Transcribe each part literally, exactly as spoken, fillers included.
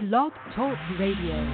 Blog Talk Radio.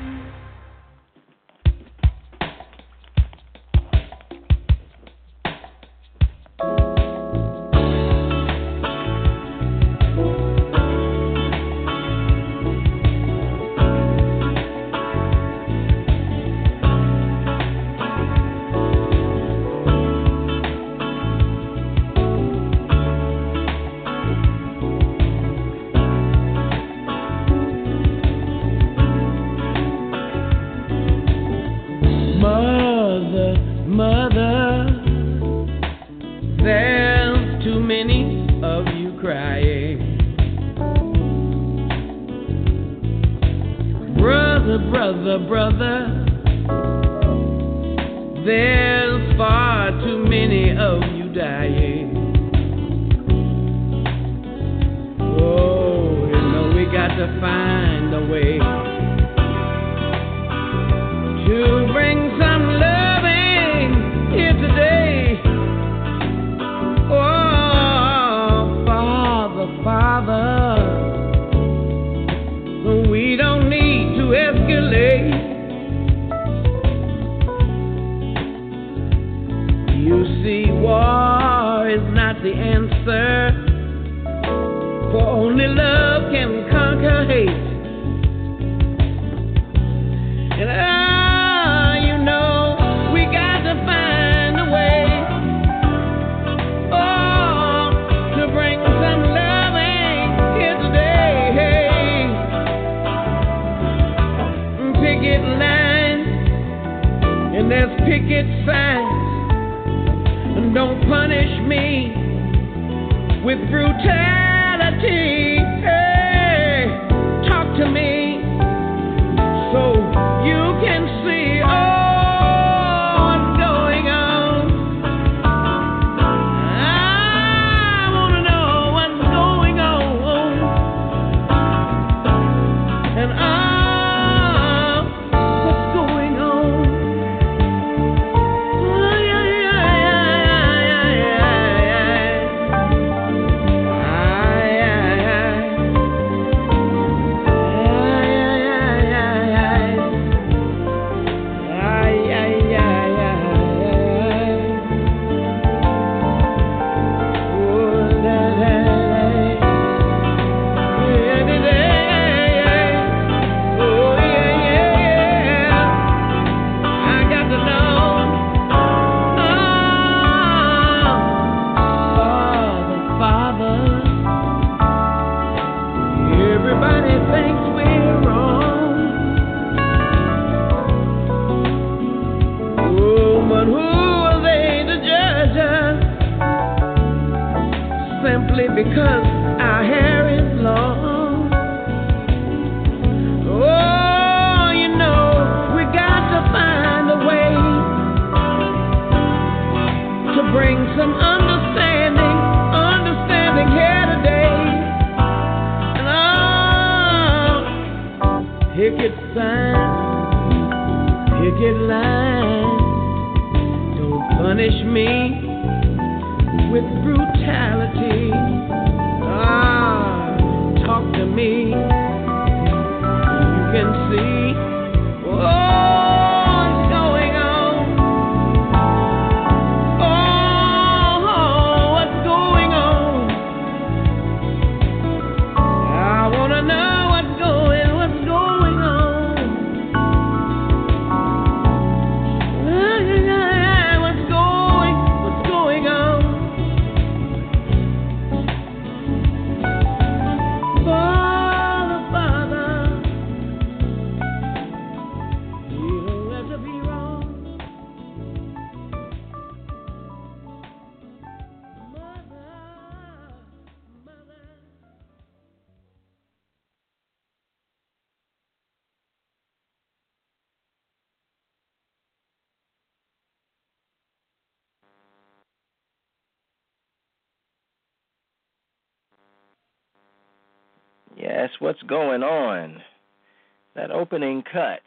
Yes, what's going on? That opening cut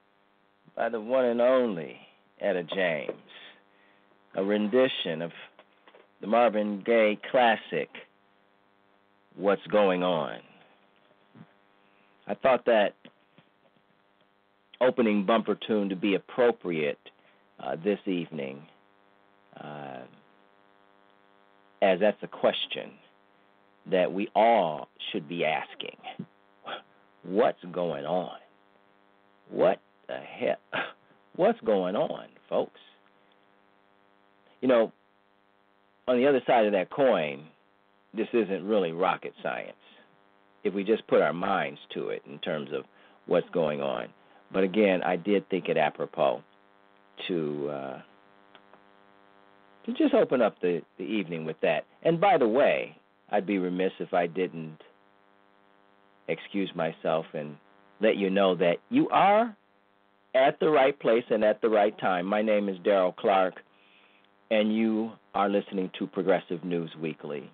by the one and only Etta James, a rendition of the Marvin Gaye classic, What's Going On. I thought that opening bumper tune to be appropriate uh, this evening, uh, as that's a question that we all should be asking. What's going on? What the hell? What's going on, folks? You know, on the other side of that coin, this isn't really rocket science if we just put our minds to it in terms of what's going on. But again, I did think it apropos to uh, to just open up the, the evening with that. And by the way, I'd be remiss if I didn't excuse myself and let you know that you are at the right place and at the right time. My name is Daryl Clark, and you are listening to Progressive News Weekly.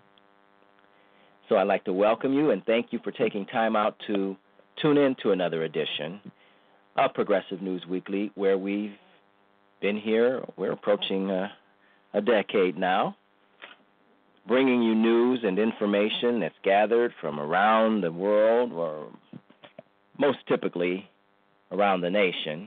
So I'd like to welcome you and thank you for taking time out to tune in to another edition of Progressive News Weekly, where we've been here. We're approaching uh, a decade now, bringing you news and information that's gathered from around the world, or most typically around the nation.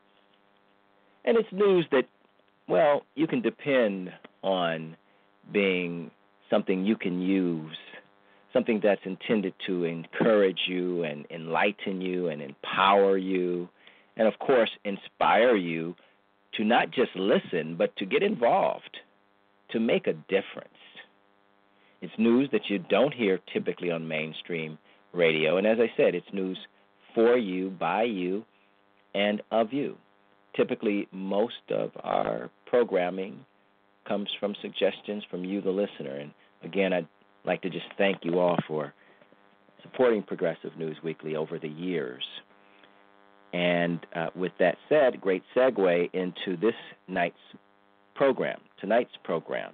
And it's news that, well, you can depend on being something you can use, something that's intended to encourage you and enlighten you and empower you, and, of course, inspire you to not just listen, but to get involved, to make a difference. It's news that you don't hear typically on mainstream radio, and as I said, it's news for you, by you, and of you. Typically, most of our programming comes from suggestions from you, the listener, and again, I'd like to just thank you all for supporting Progressive News Weekly over the years. And uh, with that said, great segue into this night's program, tonight's program.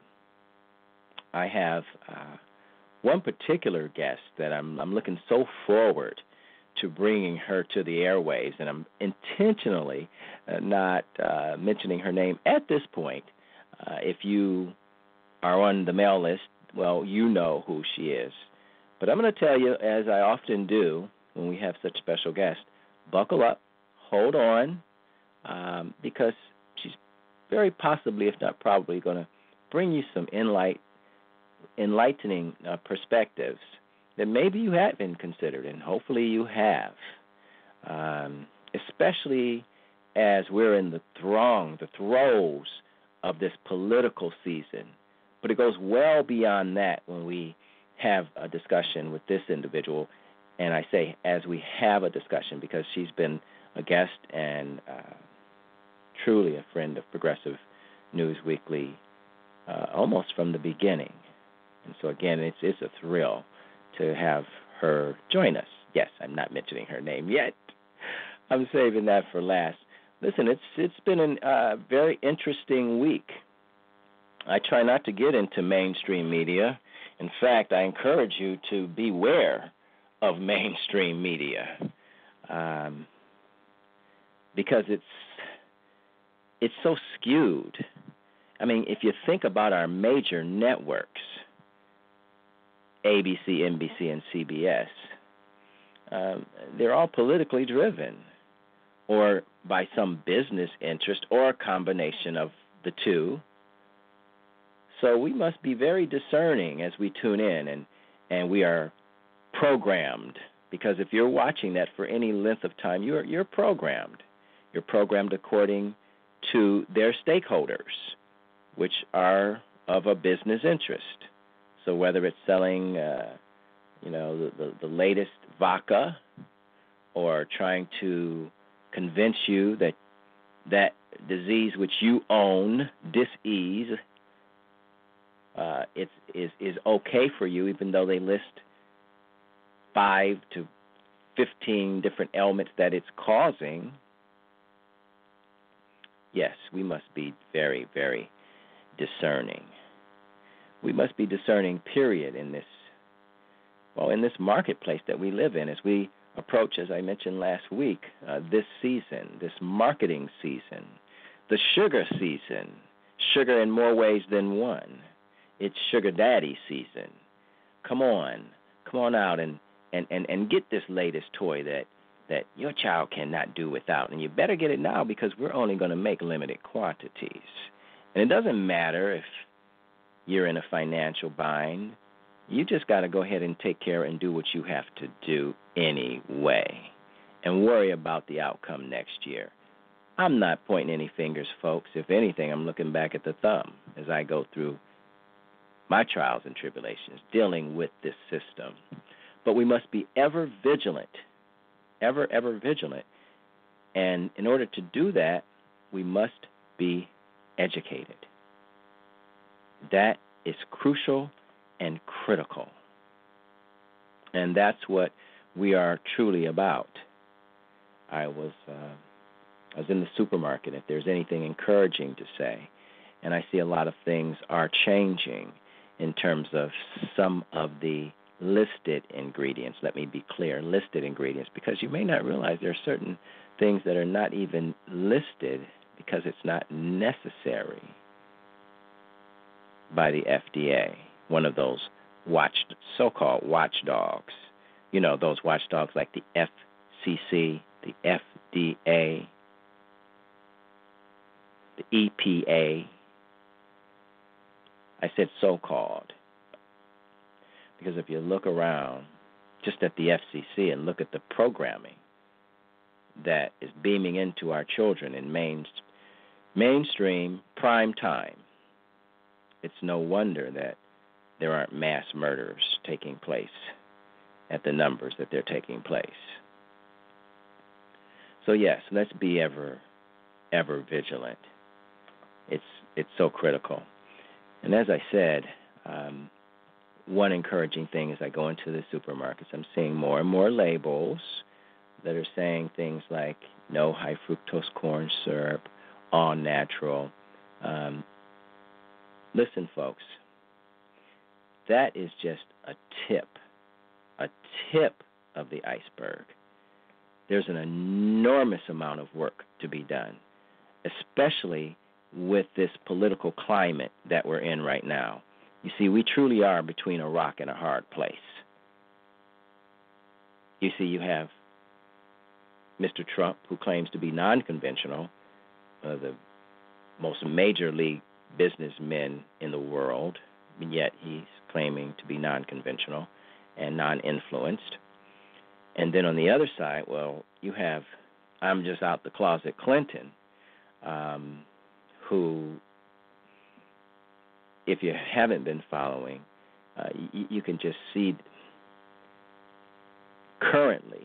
I have uh, one particular guest that I'm, I'm looking so forward to bringing her to the airways, and I'm intentionally uh, not uh, mentioning her name at this point. Uh, if you are on the mail list, well, you know who she is. But I'm going to tell you, as I often do when we have such special guests, buckle up, hold on, um, because she's very possibly, if not probably, going to bring you some enlight, enlightening uh, perspectives that maybe you haven't considered, and hopefully you have, um, especially as we're in the throng, the throes of this political season. But it goes well beyond that when we have a discussion with this individual, and I say as we have a discussion because she's been a guest and uh, truly a friend of Progressive News Weekly uh, almost from the beginning. And so, again, it's, it's a thrill to have her join us. Yes, I'm not mentioning her name yet. I'm saving that for last. Listen, it's it's been a uh, very interesting week. I try not to get into mainstream media. In fact, I encourage you to beware of mainstream media um, because it's it's so skewed. I mean, if you think about our major networks, A B C, N B C, and C B S, um, they're all politically driven or by some business interest or a combination of the two. So we must be very discerning as we tune in, and, and we are programmed, because if you're watching that for any length of time, you're you're programmed. You're programmed according to their stakeholders, which are of a business interest. So whether it's selling, uh, you know, the, the, the latest vodka, or trying to convince you that that disease which you own, dis-ease, uh, it's, is is okay for you, even though they list five to fifteen different ailments that it's causing. Yes, we must be very, very discerning. We must be discerning, period, in this, well, in this marketplace that we live in as we approach, as I mentioned last week, uh, this season, this marketing season, the sugar season, sugar in more ways than one. It's sugar daddy season. Come on, come on out and, and, and, and get this latest toy that, that your child cannot do without. And you better get it now because we're only going to make limited quantities. And it doesn't matter if you're in a financial bind. You just got to go ahead and take care and do what you have to do anyway and worry about the outcome next year. I'm not pointing any fingers, folks. If anything, I'm looking back at the thumb as I go through my trials and tribulations dealing with this system. But we must be ever vigilant, ever, ever vigilant. And in order to do that, we must be educated. That is crucial and critical. And that's what we are truly about. I was uh, I was in the supermarket, if there's anything encouraging to say, and I see a lot of things are changing in terms of some of the listed ingredients. Let me be clear, listed ingredients, because you may not realize there are certain things that are not even listed because it's not necessary by the F D A, one of those watch, so-called watchdogs. You know, those watchdogs like the F C C, the F D A, the E P A. I said so-called because if you look around just at the F C C and look at the programming that is beaming into our children in main, mainstream prime time, it's no wonder that there aren't mass murders taking place at the numbers that they're taking place. So yes, let's be ever, ever vigilant. It's it's so critical. And as I said, um, one encouraging thing as I go into the supermarkets, I'm seeing more and more labels that are saying things like no high fructose corn syrup, all natural. Um, listen, folks, that is just a tip, a tip of the iceberg. There's an enormous amount of work to be done, especially with this political climate that we're in right now. You see, we truly are between a rock and a hard place. You see, you have Mister Trump, who claims to be non-conventional, uh, the most major league businessmen in the world, and yet he's claiming to be non-conventional and non-influenced. And then on the other side, well, you have I'm just out the closet Clinton, um, who, if you haven't been following, uh, you, you can just see currently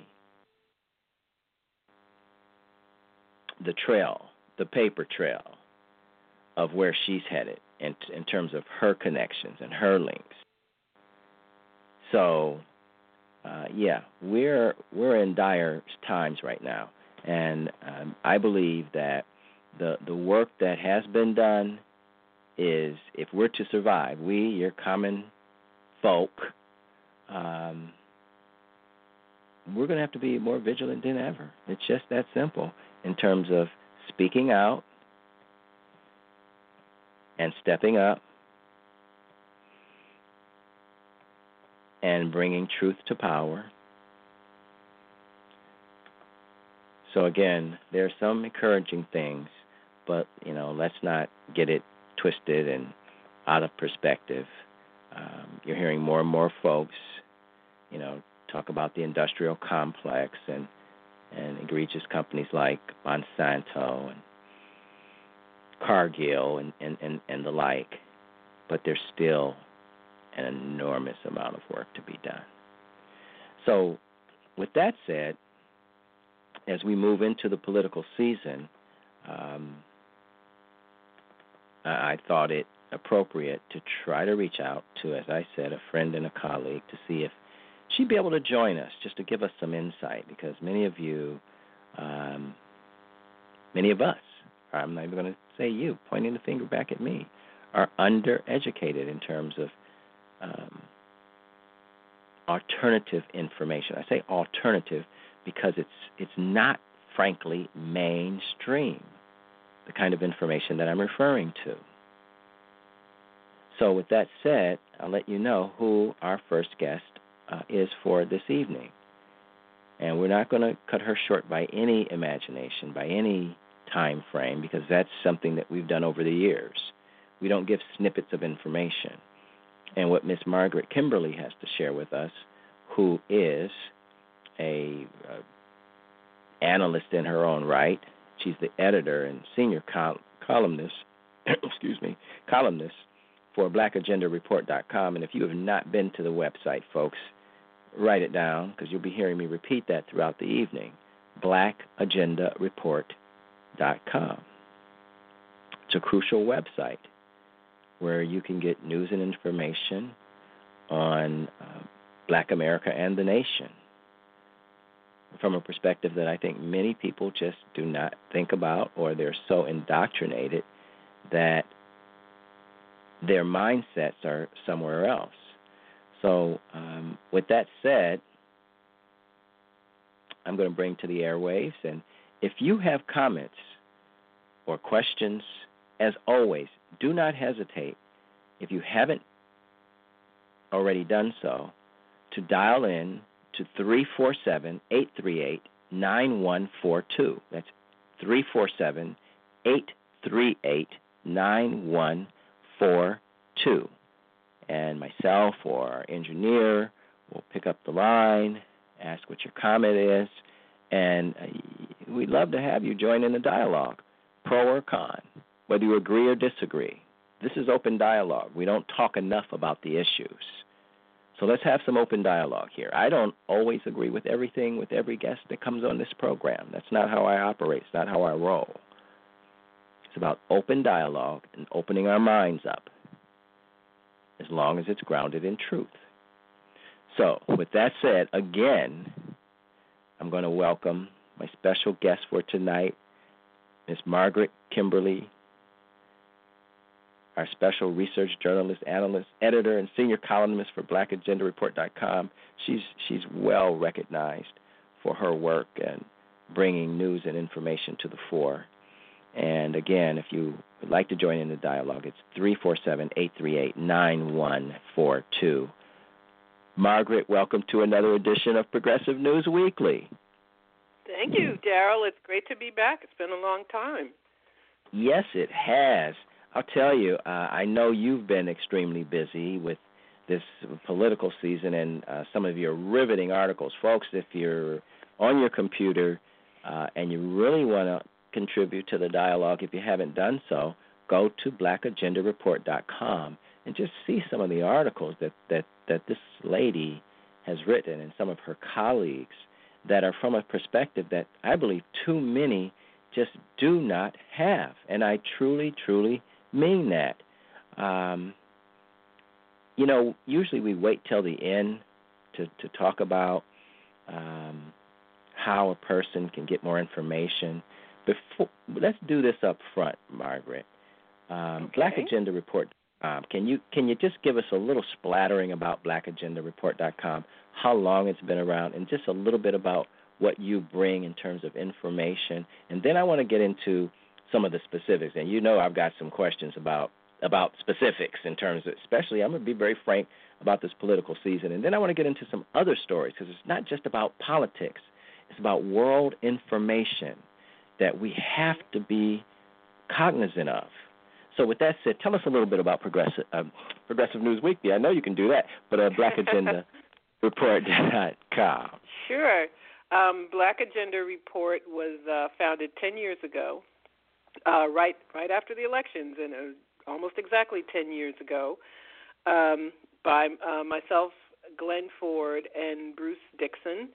the trail, the paper trail of where she's headed in, in terms of her connections and her links. So, uh, yeah, we're we're in dire times right now, and um, I believe that the the work that has been done is, if we're to survive, we, your common folk, um, we're going to have to be more vigilant than ever. It's just that simple in terms of speaking out and stepping up and bringing truth to power. So again, there are some encouraging things, but, you know, let's not get it twisted and out of perspective. Um, you're hearing more and more folks, you know, talk about the industrial complex and, and egregious companies like Monsanto and Cargill and, and, and, and the like, but there's still an enormous amount of work to be done. So with that said, as we move into the political season, um, I thought it appropriate to try to reach out to, as I said, a friend and a colleague to see if she'd be able to join us, just to give us some insight, because many of you, um, many of us, I'm not even going to say you, pointing the finger back at me, are undereducated in terms of um, alternative information. I say alternative because it's it's not, frankly, mainstream, the kind of information that I'm referring to. So with that said, I'll let you know who our first guest uh, is for this evening. And we're not going to cut her short by any imagination, by any time frame, because that's something that we've done over the years. We don't give snippets of information. And what Miss Margaret Kimberly has to share with us, who is a uh, analyst in her own right, she's the editor and senior col- columnist, excuse me, columnist for black agenda report dot com. And if you have not been to the website, folks, write it down, because you'll be hearing me repeat that throughout the evening, black agenda report dot com. It's a crucial website where you can get news and information on uh, Black America and the nation from a perspective that I think many people just do not think about, or they're so indoctrinated that their mindsets are somewhere else. So um, with that said, I'm going to bring to the airwaves, and if you have comments or questions, as always, do not hesitate, if you haven't already done so, to dial in to three four seven, eight three eight, nine one four two. That's three four seven, eight three eight, nine one four two. And myself or our engineer will pick up the line, ask what your comment is, and we'd love to have you join in the dialogue, pro or con, whether you agree or disagree. This is open dialogue. We don't talk enough about the issues. So let's have some open dialogue here. I don't always agree with everything with every guest that comes on this program. That's not how I operate. It's not how I roll. It's about open dialogue and opening our minds up, as long as it's grounded in truth. So, with that said, again, I'm going to welcome my special guest for tonight, Miss Margaret Kimberly, our special research journalist, analyst, editor, and senior columnist for black agenda report dot com. She's she's well recognized for her work and bringing news and information to the fore. And again, if you would like to join in the dialogue, it's three four seven, eight three eight, nine one four two. Margaret, welcome to another edition of Progressive News Weekly. Thank you, Daryl. It's great to be back. It's been a long time. Yes, it has. I'll tell you, uh, I know you've been extremely busy with this political season and uh, some of your riveting articles. Folks, if you're on your computer uh, and you really want to contribute to the dialogue, if you haven't done so, go to black agenda report dot com and just see some of the articles that, that, that this lady has written and some of her colleagues that are from a perspective that I believe too many just do not have. And I truly, truly mean that. Um, you know, usually we wait till the end to, to talk about um, how a person can get more information. Before, let's do this up front, Margaret. Um, okay. Black Agenda Report. Um, can you can you just give us a little splattering about black agenda report dot com, how long it's been around, and just a little bit about what you bring in terms of information, and then I want to get into some of the specifics. And you know I've got some questions about about specifics in terms of, especially I'm going to be very frank about this political season, and then I want to get into some other stories because it's not just about politics. It's about world information that we have to be cognizant of. So with that said, tell us a little bit about Progressive uh, Progressive News Weekly. I know you can do that, but uh, black agenda report dot com. Sure. Um, Black Agenda Report was uh, founded ten years ago, uh, right right after the elections, and uh, almost exactly ten years ago, um, by uh, myself, Glenn Ford, and Bruce Dixon.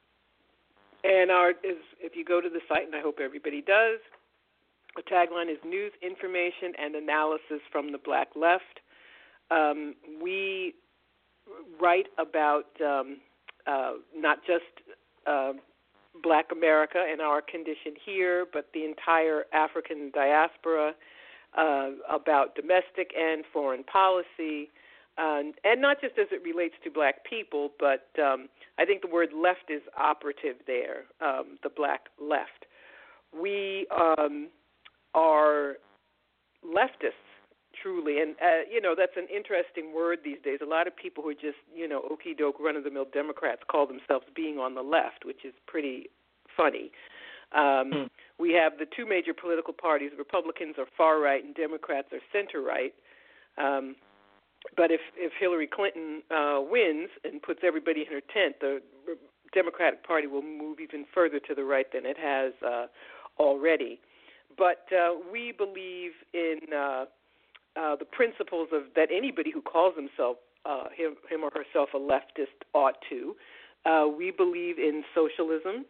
And our is if you go to the site, and I hope everybody does, the tagline is News, Information, and Analysis from the Black Left. Um, we write about um, uh, not just uh, Black America and our condition here, but the entire African diaspora, uh, about domestic and foreign policy, uh, and not just as it relates to Black people, but um, I think the word left is operative there, um, the Black left. We... Um, are leftists, truly. And, uh, you know, that's an interesting word these days. A lot of people who are just, you know, okey-doke, run-of-the-mill Democrats call themselves being on the left, which is pretty funny. Um, mm. We have the two major political parties. Republicans are far-right and Democrats are center-right. Um, but if, if Hillary Clinton uh, wins and puts everybody in her tent, the Democratic Party will move even further to the right than it has uh, already. But uh, we believe in uh, uh, the principles of that anybody who calls himself uh, him, him or herself a leftist ought to. Uh, we believe in socialism.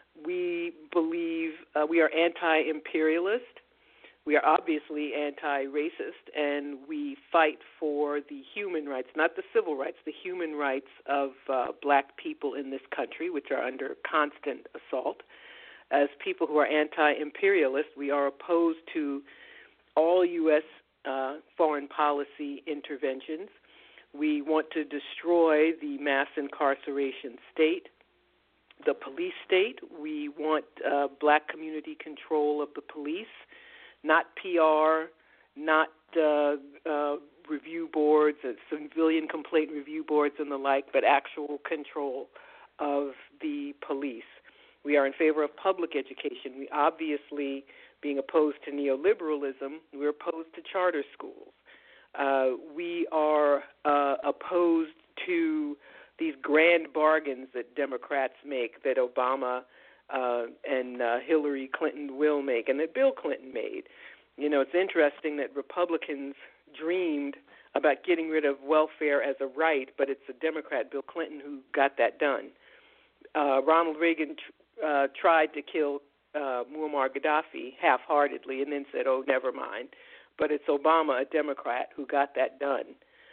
We believe uh, we are anti-imperialist. We are obviously anti-racist, and we fight for the human rights, not the civil rights, the human rights of uh, black people in this country, which are under constant assault. As people who are anti-imperialist, we are opposed to all U S uh, foreign policy interventions. We want to destroy the mass incarceration state, the police state. We want uh, black community control of the police, not P R, not uh, uh, review boards, uh, civilian complaint review boards and the like, but actual control of the police. We are in favor of public education. We obviously, being opposed to neoliberalism, we're opposed to charter schools. Uh, we are uh, opposed to these grand bargains that Democrats make, that Obama uh, and uh, Hillary Clinton will make, and that Bill Clinton made. You know, it's interesting that Republicans dreamed about getting rid of welfare as a right, but it's a Democrat, Bill Clinton, who got that done. Uh, Ronald Reagan tr- uh, tried to kill uh, Muammar Gaddafi half-heartedly and then said, oh, never mind. But it's Obama, a Democrat, who got that done.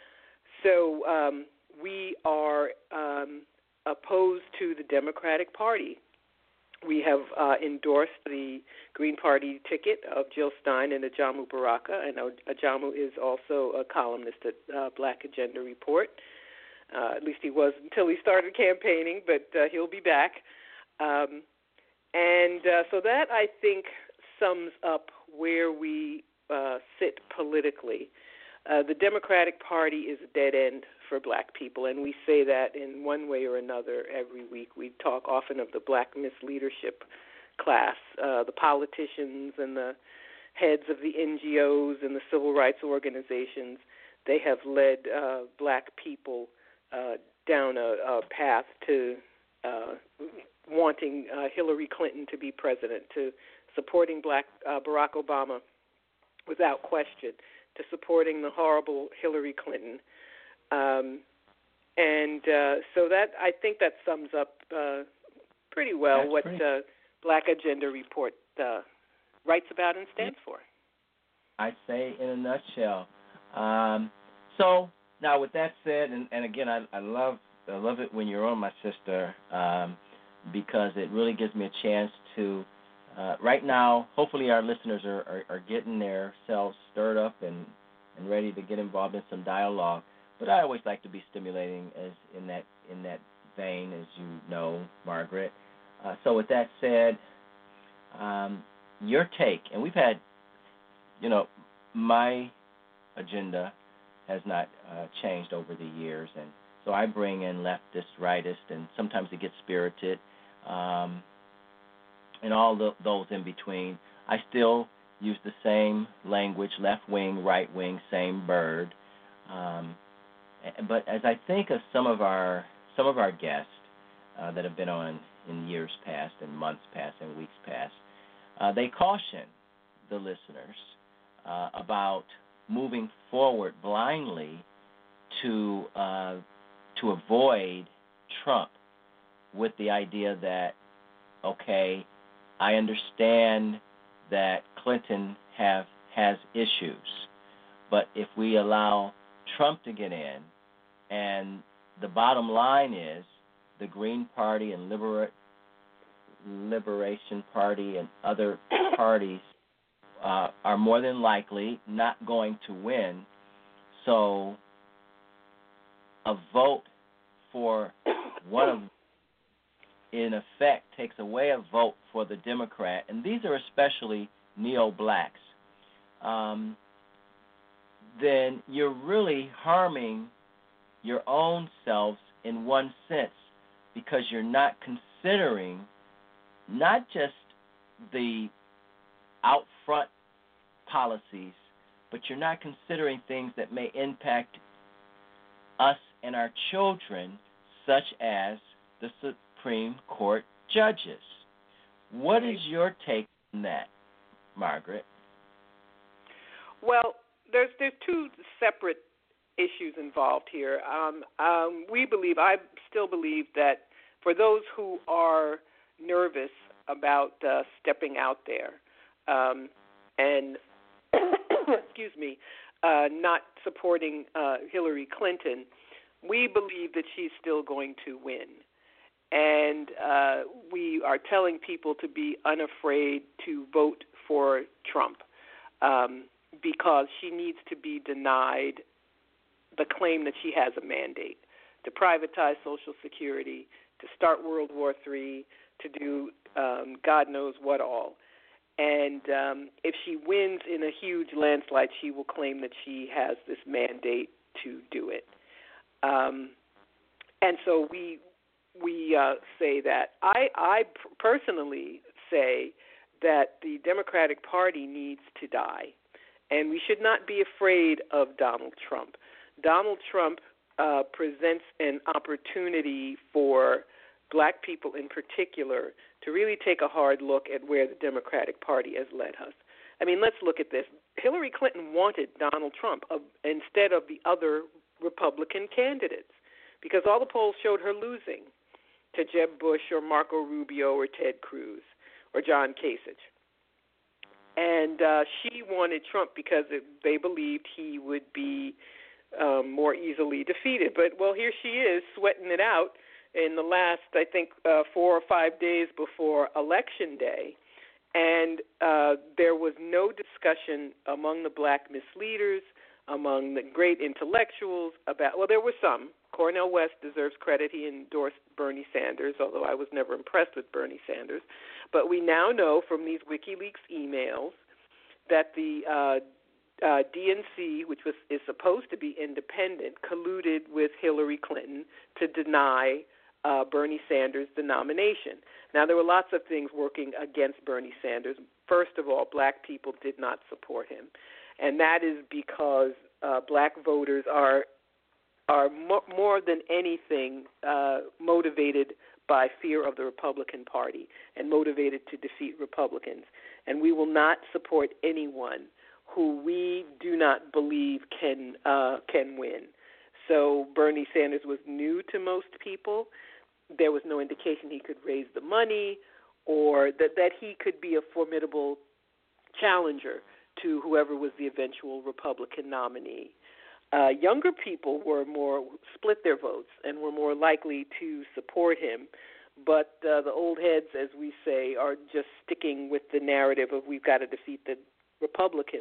So um, we are um, opposed to the Democratic Party. We have uh, endorsed the Green Party ticket of Jill Stein and Ajamu Baraka, and Ajamu is also a columnist at uh, Black Agenda Report. Uh, at least he was until he started campaigning, but uh, he'll be back. Um, and uh, so that, I think, sums up where we uh, sit politically. Uh, the Democratic Party is a dead end for black people, and we say that in one way or another every week. We talk often of the black misleadership class, uh, the politicians and the heads of the N G Os and the civil rights organizations. They have led uh, black people uh, down a, a path to uh, wanting uh, Hillary Clinton to be president, to supporting black uh, Barack Obama without question, to supporting the horrible Hillary Clinton. Um, and uh, so that, I think that sums up uh, pretty well That's what pretty... Uh, Black Agenda Report uh, writes about and stands yeah. for. I'd say in a nutshell. Um, so now with that said, and, and again, I, I love I love it when you're on, my sister, um, because it really gives me a chance to, uh, right now, hopefully our listeners are, are, are getting themselves stirred up and, and ready to get involved in some dialogue. But I always like to be stimulating as in that in that vein, as you know, Margaret. Uh, so with that said, um, your take, and we've had, you know, my agenda has not uh, changed over the years, and so I bring in leftist, rightist, and sometimes it gets spirited, um, and all the, those in between. I still use the same language, left wing, right wing, same bird. Um, but as I think of some of our some of our guests uh, that have been on in years past, and months past, and weeks past, uh, they caution the listeners uh, about moving forward blindly to uh, to avoid Trump, with the idea that, okay, I understand that Clinton have has issues, but if we allow Trump to get in, and the bottom line is the Green Party and Libera- Liberation Party and other parties uh, are more than likely not going to win. So a vote for one of them, in effect, takes away a vote for the Democrat, and these are especially neo-blacks. Um, then you're really harming your own selves in one sense, because you're not considering not just the out front policies, but you're not considering things that may impact us and our children, such as the Supreme Court judges. What is your take on that, Margaret? Well, there's there's two separate issues involved here. Um, um, we believe, I still believe that for those who are nervous about uh, stepping out there um, and, excuse me, uh, not supporting uh, Hillary Clinton, we believe that she's still going to win. And uh, we are telling people to be unafraid to vote for Trump um, because she needs to be denied the claim that she has a mandate to privatize Social Security, to start World War Three, to do um, God knows what all. And um, if she wins in a huge landslide, she will claim that she has this mandate to do it. Um, and so we we uh, say that. I, I personally say that the Democratic Party needs to die, and we should not be afraid of Donald Trump. Donald Trump uh, presents an opportunity for black people in particular to really take a hard look at where the Democratic Party has led us. I mean, let's look at this. Hillary Clinton wanted Donald Trump uh, instead of the other Republican candidates because all the polls showed her losing to Jeb Bush or Marco Rubio or Ted Cruz or John Kasich. And uh, she wanted Trump because it, they believed he would be um, more easily defeated. But, well, here she is sweating it out in the last, I think, uh, four or five days before Election Day. And uh, there was no discussion among the black misleaders, among the great intellectuals about, well, there were some. Cornel West deserves credit. He endorsed Bernie Sanders, although I was never impressed with Bernie Sanders. But we now know from these WikiLeaks emails that the uh, uh, D N C, which was is supposed to be independent, colluded with Hillary Clinton to deny uh, Bernie Sanders the nomination. Now, there were lots of things working against Bernie Sanders. First of all, black people did not support him. And that is because uh, black voters are are mo- more than anything uh, motivated by fear of the Republican Party and motivated to defeat Republicans. And we will not support anyone who we do not believe can uh, can win. So Bernie Sanders was new to most people. There was no indication he could raise the money or that, that he could be a formidable challenger to whoever was the eventual Republican nominee. Uh, younger people were more split their votes and were more likely to support him, but uh, the old heads, as we say, are just sticking with the narrative of we've got to defeat the Republicans.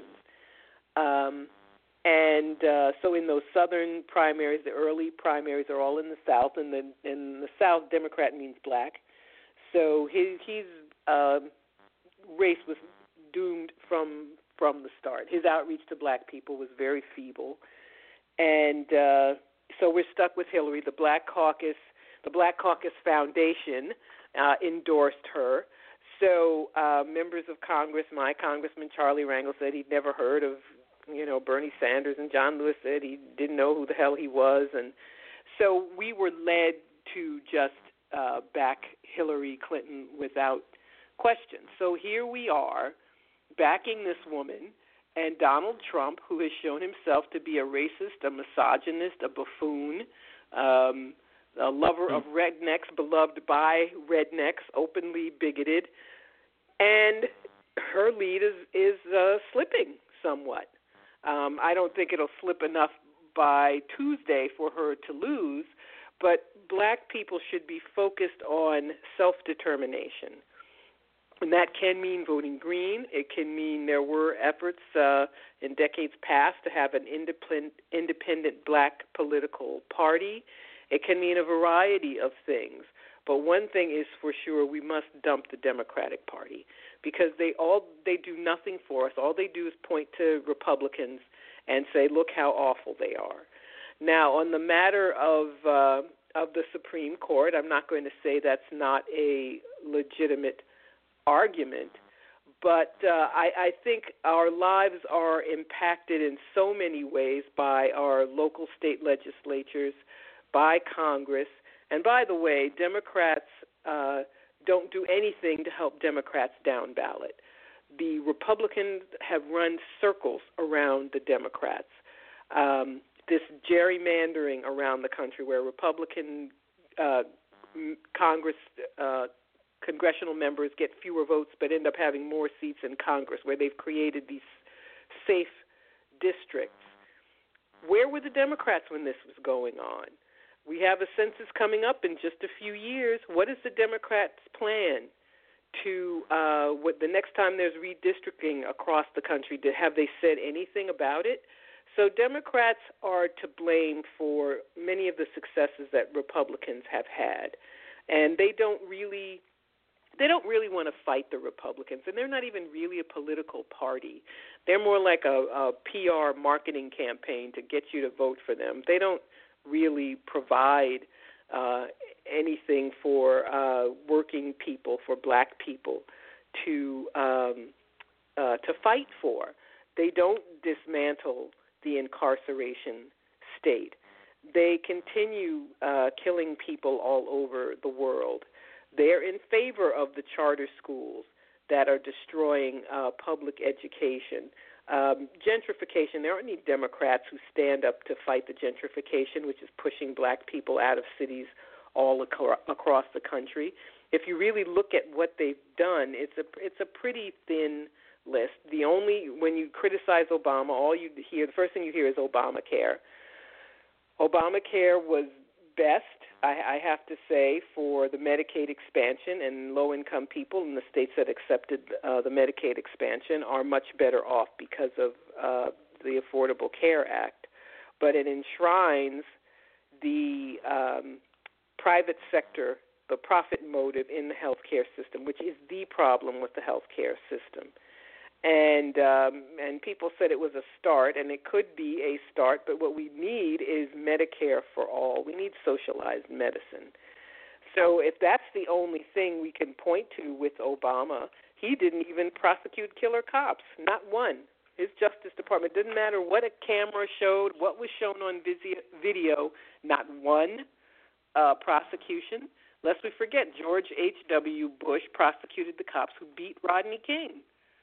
Um, and uh, so in those southern primaries, the early primaries are all in the South, and the, in the South, Democrat means black. So his, his uh, race was doomed from from the start. His outreach to black people was very feeble. And uh, so we're stuck with Hillary. The Black Caucus, the Black Caucus Foundation uh, endorsed her. So uh, members of Congress, my Congressman Charlie Rangel said he'd never heard of, you know, Bernie Sanders, and John Lewis said he didn't know who the hell he was. And so we were led to just uh, back Hillary Clinton without question. So here we are, backing this woman, and Donald Trump, who has shown himself to be a racist, a misogynist, a buffoon, um, a lover of rednecks, beloved by rednecks, openly bigoted, and her lead is, is uh, slipping somewhat. Um, I don't think it'll slip enough by Tuesday for her to lose, but black people should be focused on self-determination. And that can mean voting green. It can mean there were efforts uh, in decades past to have an independent, independent black political party. It can mean a variety of things. But one thing is for sure, we must dump the Democratic Party because they all they do nothing for us. All they do is point to Republicans and say, look how awful they are. Now, on the matter of uh, of the Supreme Court, I'm not going to say that's not a legitimate argument, but uh, I, I think our lives are impacted in so many ways by our local state legislatures, by Congress, and by the way, Democrats uh, don't do anything to help Democrats down ballot. The Republicans have run circles around the Democrats. Um, this gerrymandering around the country where Republican uh, Congress, uh, congressional members get fewer votes but end up having more seats in Congress, where they've created these safe districts. Where were the Democrats when this was going on? We have a census coming up in just a few years. What is the Democrats' plan to, uh, what the next time there's redistricting across the country, have they said anything about it? So Democrats are to blame for many of the successes that Republicans have had, and they don't really they don't really want to fight the Republicans, and they're not even really a political party. They're more like a, a P R marketing campaign to get you to vote for them. They don't really provide uh, anything for uh, working people, for black people to um, uh, to fight for. They don't dismantle the incarceration state. They continue uh, killing people all over the world. They're in favor of the charter schools that are destroying uh, public education. Um, gentrification, there aren't any Democrats who stand up to fight the gentrification, which is pushing black people out of cities all ac- across the country. If you really look at what they've done, it's a it's a pretty thin list. The only, when you criticize Obama, all you hear, the first thing you hear is Obamacare. Obamacare was best, I, I have to say, for the Medicaid expansion, and low-income people in the states that accepted uh, the Medicaid expansion are much better off because of uh, the Affordable Care Act. But it enshrines the um, private sector, the profit motive in the healthcare system, which is the problem with the healthcare system. And um, and people said it was a start, and it could be a start, but what we need is Medicare for all. We need socialized medicine. So if that's the only thing we can point to with Obama, he didn't even prosecute killer cops, not one. His Justice Department, didn't matter what a camera showed, what was shown on video, not one uh, prosecution. Lest we forget, George H W. Bush prosecuted the cops who beat Rodney King.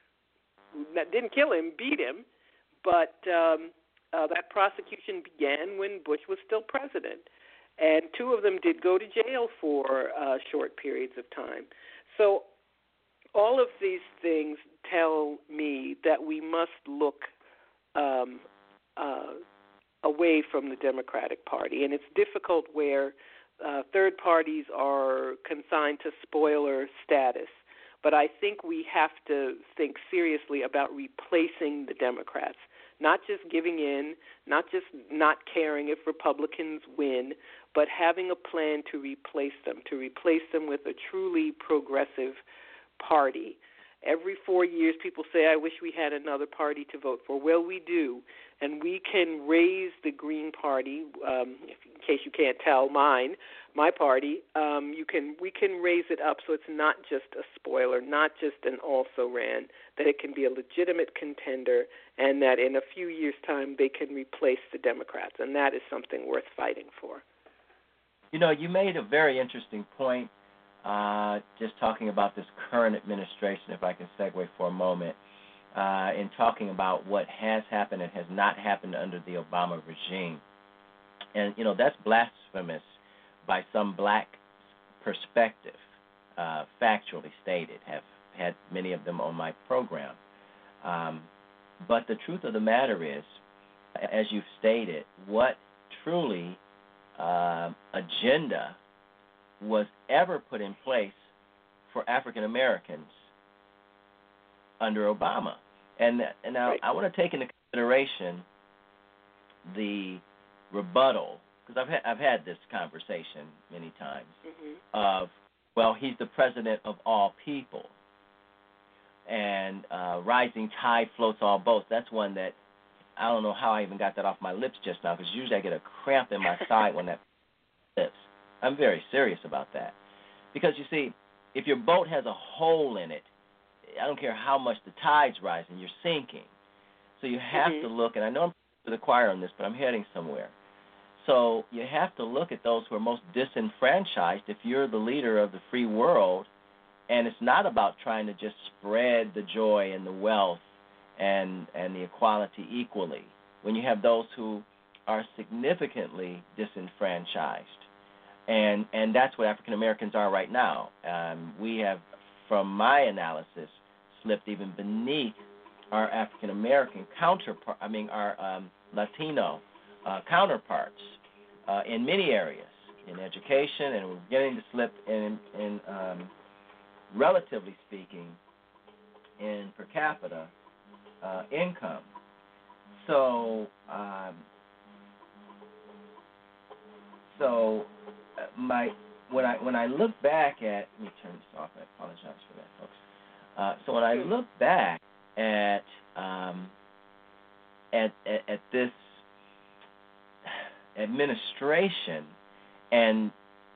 That didn't kill him, beat him, but um, uh, that prosecution began when Bush was still president. And two of them did go to jail for uh, short periods of time. So all of these things tell me that we must look um, uh, away from the Democratic Party. And it's difficult where uh, third parties are consigned to spoiler status. But I think we have to think seriously about replacing the Democrats, not just giving in, not just not caring if Republicans win, but having a plan to replace them, to replace them with a truly progressive party. Every four years, people say, I wish we had another party to vote for. Well, we do, and we can raise the Green Party, um, in case you can't tell, mine, my party, um, you can we can raise it up so it's not just a spoiler, not just an also-ran, that it can be a legitimate contender, and that in a few years' time they can replace the Democrats, and that is something worth fighting for. You know, you made a very interesting point, uh, just talking about this current administration, if I can segue for a moment, uh, in talking about what has happened and has not happened under the Obama regime. And, you know, that's blasphemous by some black perspective, uh, factually stated. Have had many of them on my program. Um, but the truth of the matter is, as you've stated, what truly uh, agenda was ever put in place for African Americans under Obama? And, and now right. I want to take into consideration the rebuttal, because I've, ha- I've had this conversation many times, mm-hmm. of, well, he's the president of all people, and uh, rising tide floats all boats. That's one that I don't know how I even got that off my lips just now, because usually I get a cramp in my side when that lips. I'm very serious about that. Because, you see, if your boat has a hole in it, I don't care how much the tide's rising, you're sinking. So you have mm-hmm. to look, and I know I'm to the choir on this, but I'm heading somewhere. So you have to look at those who are most disenfranchised if you're the leader of the free world, and it's not about trying to just spread the joy and the wealth and and the equality equally. When you have those who are significantly disenfranchised, and and that's what African Americans are right now. Um, we have, from my analysis, slipped even beneath our African American counterpart. I mean, our um, Latino uh, counterparts uh, in many areas, in education, and we're beginning to slip in, in um, relatively speaking, in per capita uh, income. So, um, so uh, my when I when I look back at, let me turn this off. I apologize for that, folks. Uh, so when I look back at um, at, at at this administration, and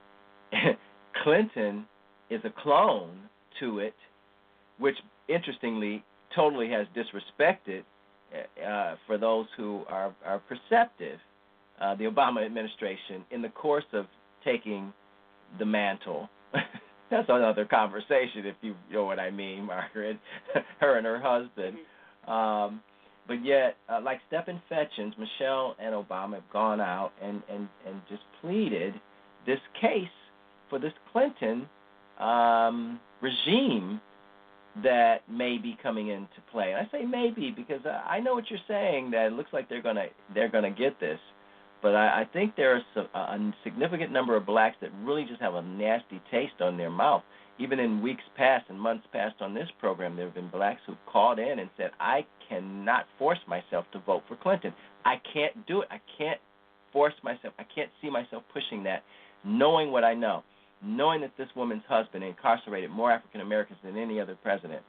Clinton is a clone to it, which interestingly totally has disrespected, uh, for those who are, are perceptive, uh, the Obama administration in the course of taking the mantle. That's another conversation, if you know what I mean, Margaret, her and her husband. Um, but yet, uh, like Stephen Fetchins, Michelle and Obama have gone out and, and, and just pleaded this case for this Clinton um, regime that may be coming into play. And I say maybe because I know what you're saying, that it looks like they're gonna they're gonna get this. But I, I think there are some, a, a significant number of blacks that really just have a nasty taste on their mouth. Even in weeks past and months past on this program, there have been blacks who called in and said, I cannot force myself to vote for Clinton. I can't do it. I can't force myself. I can't see myself pushing that, knowing what I know, knowing that this woman's husband incarcerated more African Americans than any other president,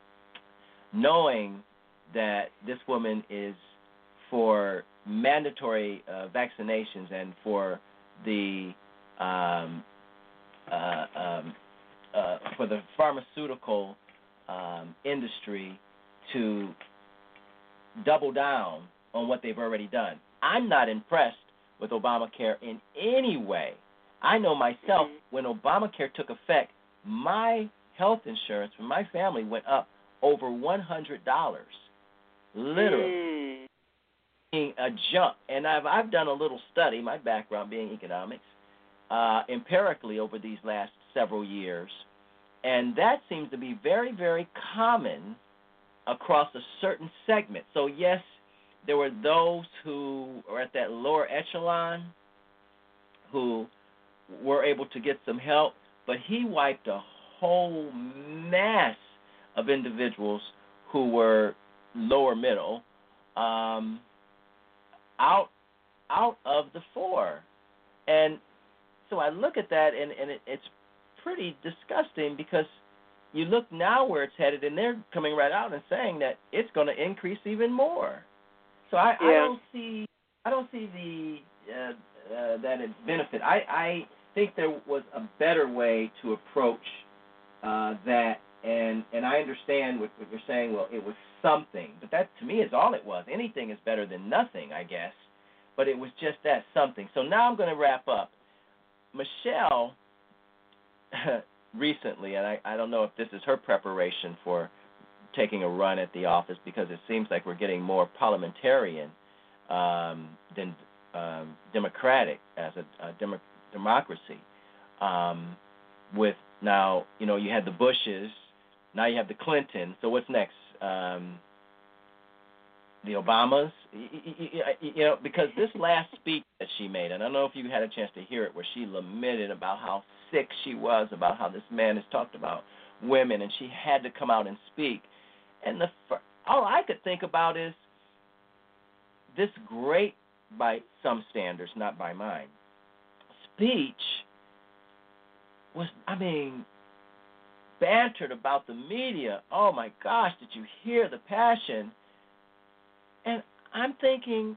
knowing that this woman is for mandatory uh, vaccinations and for the um, uh, um, uh, for the pharmaceutical um, industry to double down on what they've already done. I'm not impressed with Obamacare in any way. I know myself, when Obamacare took effect, my health insurance for my family went up over one hundred dollars, literally. Mm. A jump. And I've, I've done a little study, my background being economics, uh, empirically over these last several years, and that seems to be very, very common across a certain segment. So, yes, there were those who are at that lower echelon who were able to get some help, but he wiped a whole mass of individuals who were lower middle um, out out of the fore. And so I look at that, and, and it, it's pretty disgusting, because you look now where it's headed, and they're coming right out and saying that it's going to increase even more. So I, yeah. I don't see I don't see the uh, uh, that it benefit. I, I think there was a better way to approach uh, that, and and I understand what, what you're saying. Well, it was something, but that to me is all it was. Anything is better than nothing, I guess. But it was just that something. So now I'm going to wrap up. Michelle recently, and I, I don't know if this is her preparation for taking a run at the office, because it seems like we're getting more parliamentarian um, than um, democratic as a, a demo, democracy. Um, with now, you know, you had the Bushes, now you have the Clintons. So what's next? Um, the Obamas, you know, because this last speech that she made, and I don't know if you had a chance to hear it, where she lamented about how sick she was, about how this man has talked about women, and she had to come out and speak. And the all I could think about is this great, by some standards, not by mine, speech was, I mean, bantered about the media. Oh, my gosh, did you hear the passion? And I'm thinking,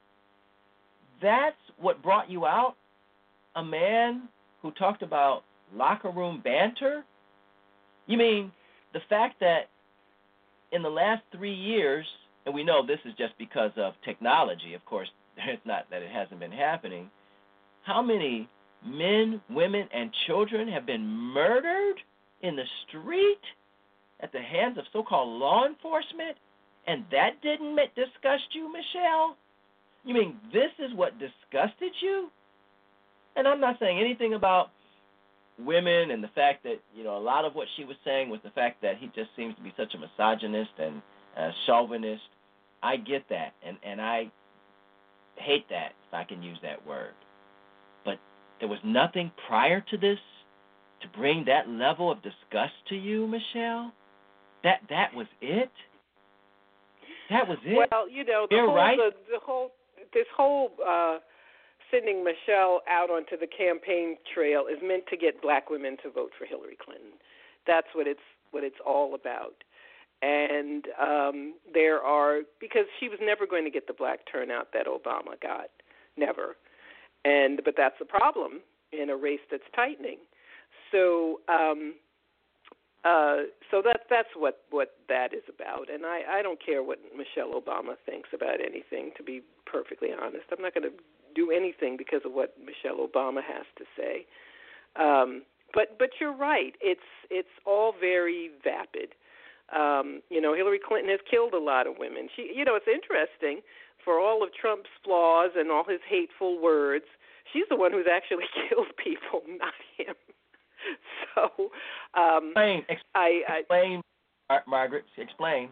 that's what brought you out? A man who talked about locker room banter? You mean the fact that in the last three years, and we know this is just because of technology, of course, it's not that it hasn't been happening, how many men, women, and children have been murdered in the street at the hands of so-called law enforcement, and that didn't disgust you, Michelle? You mean this is what disgusted you? And I'm not saying anything about women and the fact that, you know, a lot of what she was saying was the fact that he just seems to be such a misogynist and a chauvinist. I get that, and, and I hate that, if I can use that word. But there was nothing prior to this to bring that level of disgust to you, Michelle? That that was it? That was it? Well, you know, the You're whole, right. the, the whole, this whole uh, sending Michelle out onto the campaign trail is meant to get black women to vote for Hillary Clinton. That's what it's what it's all about. And um, there are, because she was never going to get the black turnout that Obama got, never. And but that's the problem in a race that's tightening. So, um, uh, so that that's what, what that is about. And I, I don't care what Michelle Obama thinks about anything. To be perfectly honest, I'm not going to do anything because of what Michelle Obama has to say. Um, but but you're right. It's it's all very vapid. Um, you know, Hillary Clinton has killed a lot of women. She, you know, it's interesting, for all of Trump's flaws and all his hateful words, she's the one who's actually killed people, not him. So, um, explain, ex- I, I explain, Mar- Margaret, explain.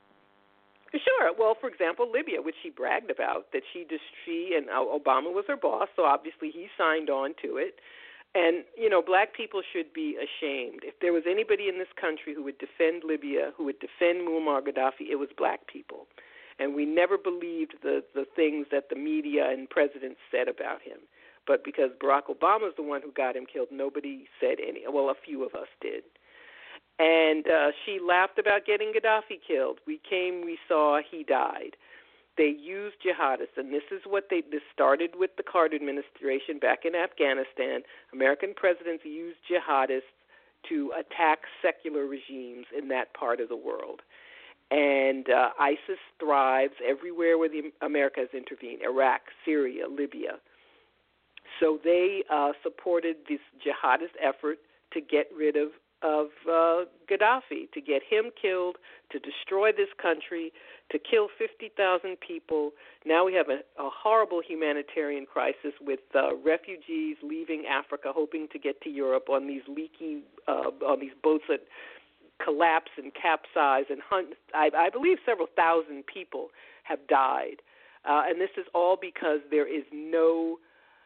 Sure. Well, for example, Libya, which she bragged about, that she just she and Obama was her boss, so obviously he signed on to it. And, you know, black people should be ashamed. If there was anybody in this country who would defend Libya, who would defend Muammar Gaddafi, it was black people. And we never believed the, the things that the media and presidents said about him. But because Barack Obama is the one who got him killed, nobody said any. Well, a few of us did. And uh, she laughed about getting Gaddafi killed. We came, we saw, he died. They used jihadists, and this is what they, this started with the Carter administration back in Afghanistan. American presidents used jihadists to attack secular regimes in that part of the world. And uh, ISIS thrives everywhere where the America has intervened, Iraq, Syria, Libya. So they uh, supported this jihadist effort to get rid of of uh, Gaddafi, to get him killed, to destroy this country, to kill fifty thousand people. Now we have a, a horrible humanitarian crisis with uh, refugees leaving Africa, hoping to get to Europe on these leaky, uh, on these boats that collapse and capsize, and hunt, I, I believe several thousand people have died. Uh, and this is all because there is no,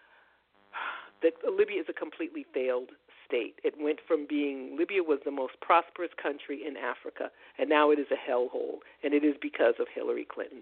that Libya is a completely failed state. It went from being, Libya was the most prosperous country in Africa, and now it is a hellhole, and it is because of Hillary Clinton.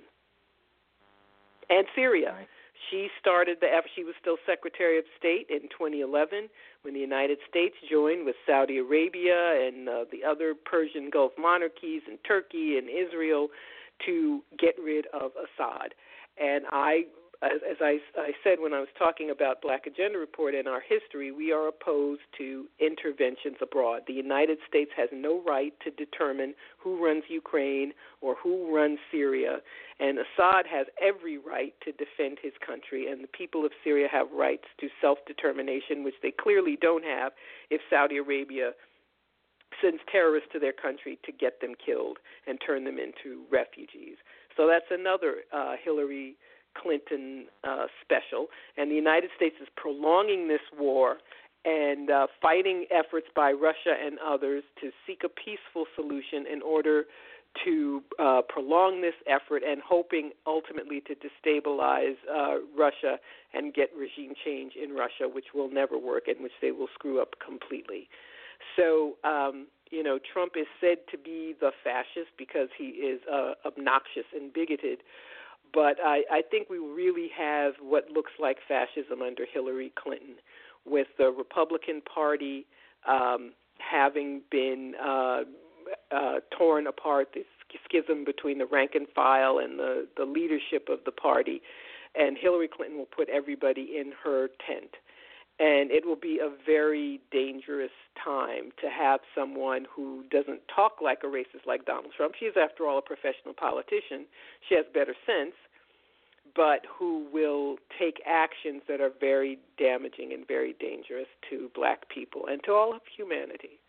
And Syria. Right. She started the effort. She was still Secretary of State in twenty eleven when the United States joined with Saudi Arabia and uh, the other Persian Gulf monarchies and Turkey and Israel to get rid of Assad. And I As, as I, I said when I was talking about Black Agenda Report and our history, we are opposed to interventions abroad. The United States has no right to determine who runs Ukraine or who runs Syria, and Assad has every right to defend his country, and the people of Syria have rights to self-determination, which they clearly don't have if Saudi Arabia sends terrorists to their country to get them killed and turn them into refugees. So that's another uh, Hillary Clinton uh, special, and the United States is prolonging this war and uh, fighting efforts by Russia and others to seek a peaceful solution in order to uh, prolong this effort and hoping ultimately to destabilize uh, Russia and get regime change in Russia, which will never work and which they will screw up completely. So, um, you know, Trump is said to be the fascist because he is uh, obnoxious and bigoted. But I, I think we really have what looks like fascism under Hillary Clinton, with the Republican Party um, having been uh, uh, torn apart. This schism between the rank and file and the, the leadership of the party, and Hillary Clinton will put everybody in her tent. And it will be a very dangerous time to have someone who doesn't talk like a racist like Donald Trump. She is, after all, a professional politician. She has better sense, but who will take actions that are very damaging and very dangerous to black people and to all of humanity.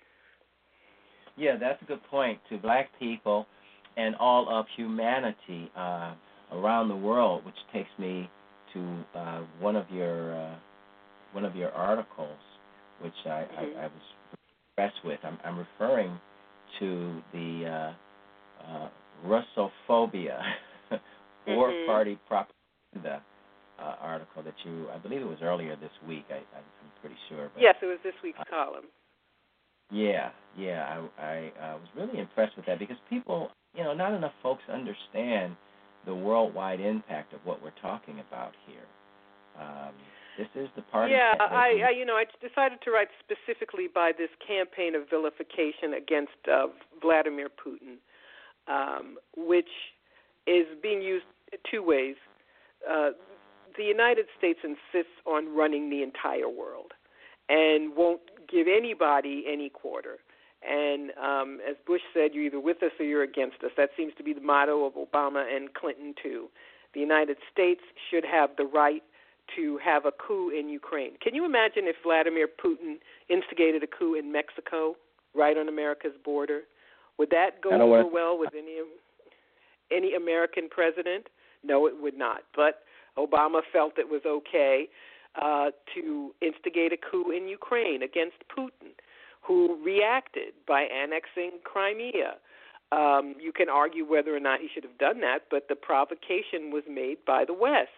Yeah, that's a good point, to black people and all of humanity uh, around the world, which takes me to uh, one of your uh, one of your articles, which I, mm-hmm. I, I was impressed with. I'm, I'm referring to the uh, uh, Russophobia War mm-hmm. Party propaganda uh, article that you, I believe it was earlier this week. I, I'm pretty sure. But, yes, it was this week's uh, column. Yeah, yeah, I, I uh, was really impressed with that because people, you know, not enough folks understand the worldwide impact of what we're talking about here. Um, this is the party. Yeah, that I, I, you know, I decided to write specifically by this campaign of vilification against uh, Vladimir Putin, um, which is being used two ways. Uh, the United States insists on running the entire world and won't give anybody any quarter. And um, as Bush said, you're either with us or you're against us. That seems to be the motto of Obama and Clinton, too. The United States should have the right to have a coup in Ukraine. Can you imagine if Vladimir Putin instigated a coup in Mexico, right on America's border? Would that go over well with any any American president? No, it would not. But Obama felt it was okay uh, to instigate a coup in Ukraine against Putin, who reacted by annexing Crimea. Um, you can argue whether or not he should have done that, but the provocation was made by the West.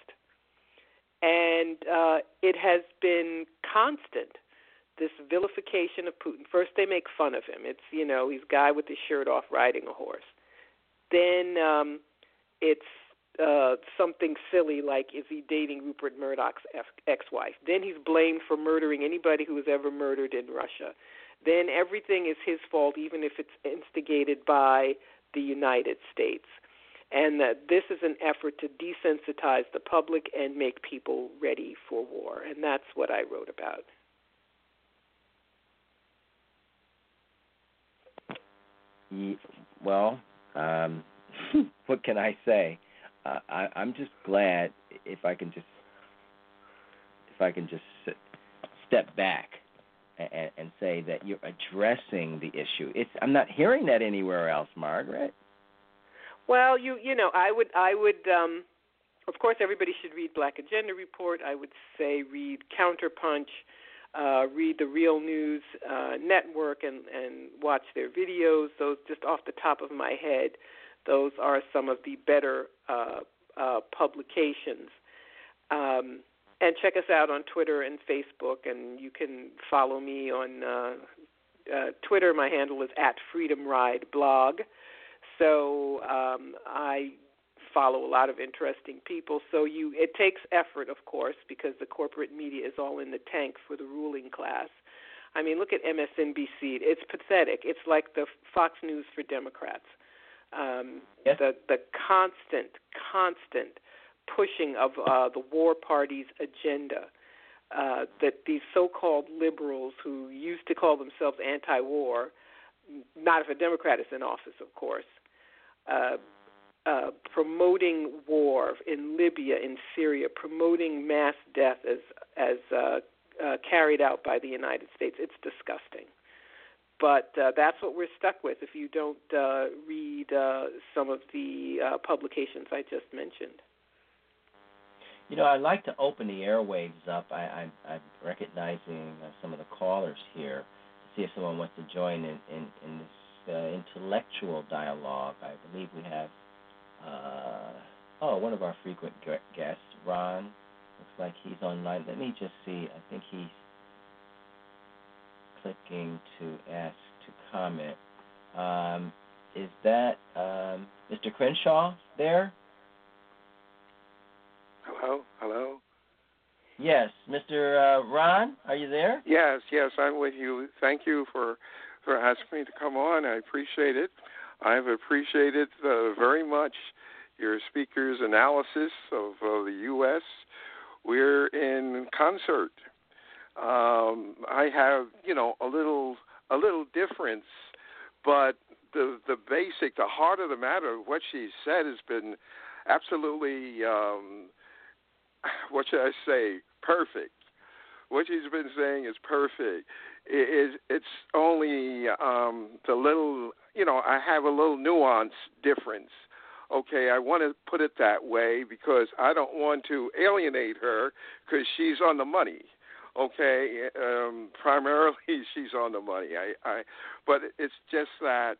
And uh, it has been constant, this vilification of Putin. First, they make fun of him. It's, you know, he's a guy with his shirt off riding a horse. Then um, it's uh, something silly like, is he dating Rupert Murdoch's ex-wife? Then he's blamed for murdering anybody who was ever murdered in Russia. Then everything is his fault, even if it's instigated by the United States. And that this is an effort to desensitize the public and make people ready for war. And that's what I wrote about. Well, um, what can I say? Uh, I, I'm just glad if I can just if I can just sit, step back and, and say that you're addressing the issue. It's I'm not hearing that anywhere else, Margaret. Well, you you know, I would I would um, of course everybody should read Black Agenda Report. I would say read Counterpunch, uh, read the Real News uh, Network, and, and watch their videos. Those just off the top of my head, those are some of the better uh, uh, publications. Um, and check us out on Twitter and Facebook, and you can follow me on uh, uh, Twitter. My handle is at Freedom Ride Blog. So um, I follow a lot of interesting people. So you, it takes effort, of course, because the corporate media is all in the tank for the ruling class. I mean, look at M S N B C. It's pathetic. It's like the Fox News for Democrats. Um, yes. The the constant, constant pushing of uh, the war party's agenda. Uh, that these so-called liberals who used to call themselves anti-war, not if a Democrat is in office, of course, Uh, uh, promoting war in Libya, in Syria, promoting mass death as as uh, uh, carried out by the United States. It's disgusting. But uh, that's what we're stuck with if you don't uh, read uh, some of the uh, publications I just mentioned. You know, I'd like to open the airwaves up. I, I, I'm recognizing uh, some of the callers here to see if someone wants to join in, in, in this Uh, intellectual dialogue. I believe we have, uh, oh, one of our frequent guests, Ron. Looks like he's online. Let me just see. I think he's clicking to ask to comment. Um, is that um, Mister Crenshaw there? Hello? Hello? Yes. Mister Uh, Ron, are you there? Yes, yes, I'm with you. Thank you for for asking me to come on. I appreciate it. I've appreciated uh, very much your speaker's analysis of uh, the U S. We're in concert. Um, I have, you know, a little a little difference, but the the basic, the heart of the matter, what she said has been absolutely, um, what should I say, perfect. What she's been saying is perfect. It, it, it's only um, the little, you know, I have a little nuance difference. Okay, I want to put it that way because I don't want to alienate her because she's on the money. Okay, um, primarily she's on the money. I, I, but it's just that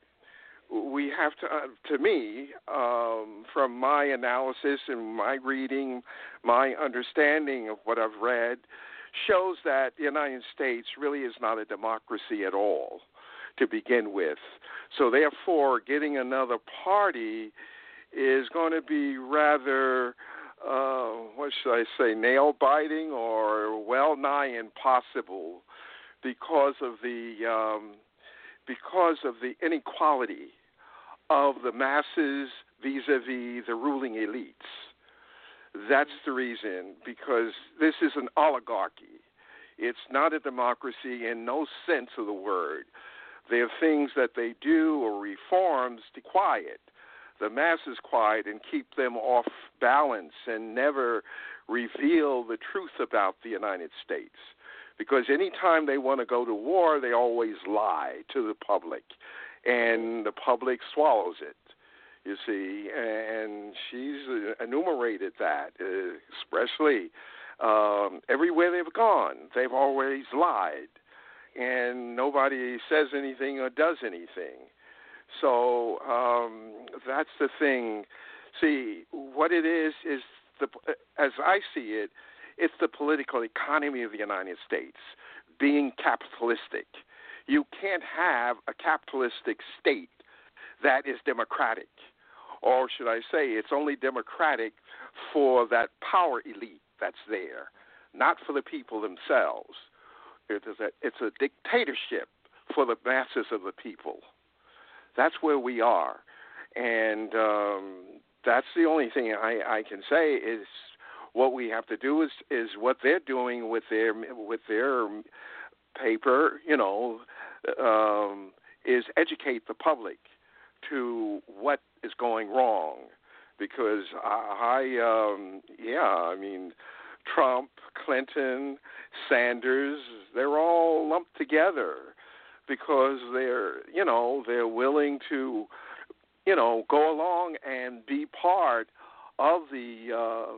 we have to, uh, to me, um, from my analysis and my reading, my understanding of what I've read, shows that the United States really is not a democracy at all to begin with. So therefore, getting another party is going to be rather, uh, what should I say, nail-biting or well-nigh impossible because of the um, because of the inequality of the masses vis-a-vis the ruling elites. That's the reason, because this is an oligarchy. It's not a democracy in no sense of the word. There are things that they do or reforms to quiet the masses quiet and keep them off balance and never reveal the truth about the United States. Because any time they want to go to war, they always lie to the public, and the public swallows it, you see. And she's enumerated that, uh, especially um, everywhere they've gone. They've always lied, and nobody says anything or does anything. So um, that's the thing. See, what it is is, the, as I see it, it's the political economy of the United States being capitalistic. You can't have a capitalistic state that is democratic. Or should I say it's only democratic for that power elite that's there, not for the people themselves. It is a, it's a dictatorship for the masses of the people. That's where we are, and um, that's the only thing I, I can say is what we have to do is, is what they're doing with their with their paper, you know, um, is educate the public to what is going wrong, because I, I um, yeah, I mean, Trump, Clinton, Sanders, they're all lumped together. Because they're, you know, they're willing to, you know, go along and be part of the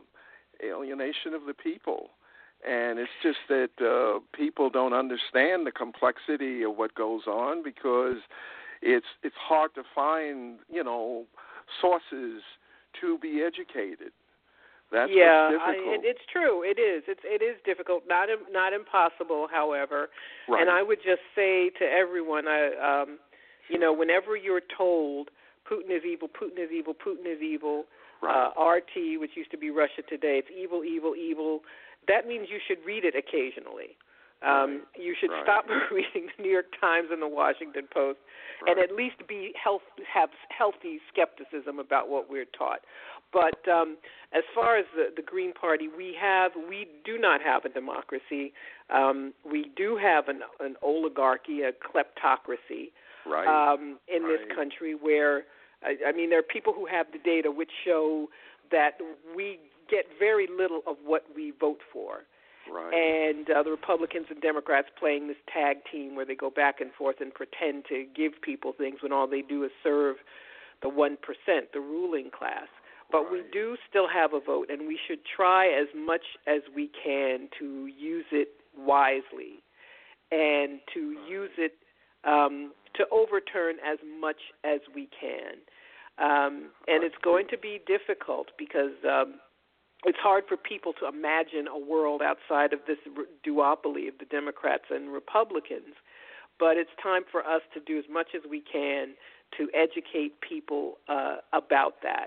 uh, alienation of the people. And it's just that uh, people don't understand the complexity of what goes on because it's it's hard to find, you know, sources to be educated. That's yeah, what's difficult. I, it, it's true. It is. It's it is difficult. Not not impossible, however. Right. And I would just say to everyone, I, um, you know, whenever you're told Putin is evil, Putin is evil, Putin is evil, right. uh, R T, which used to be Russia Today, it's evil, evil, evil. That means you should read it occasionally. Um, right. You should right. stop reading the New York Times and the Washington Post, right. and at least be health, have healthy skepticism about what we're taught. But um, as far as the, the Green Party, we have we do not have a democracy. Um, we do have an, an oligarchy, a kleptocracy right. um, in right. this country where, I, I mean, there are people who have the data which show that we get very little of what we vote for. Right. And uh, the Republicans and Democrats playing this tag team where they go back and forth and pretend to give people things when all they do is serve the one percent, the ruling class. But right. we do still have a vote, and we should try as much as we can to use it wisely and to right. use it um, to overturn as much as we can. Um, and it's going to be difficult because um, it's hard for people to imagine a world outside of this duopoly of the Democrats and Republicans. But it's time for us to do as much as we can to educate people uh, about that.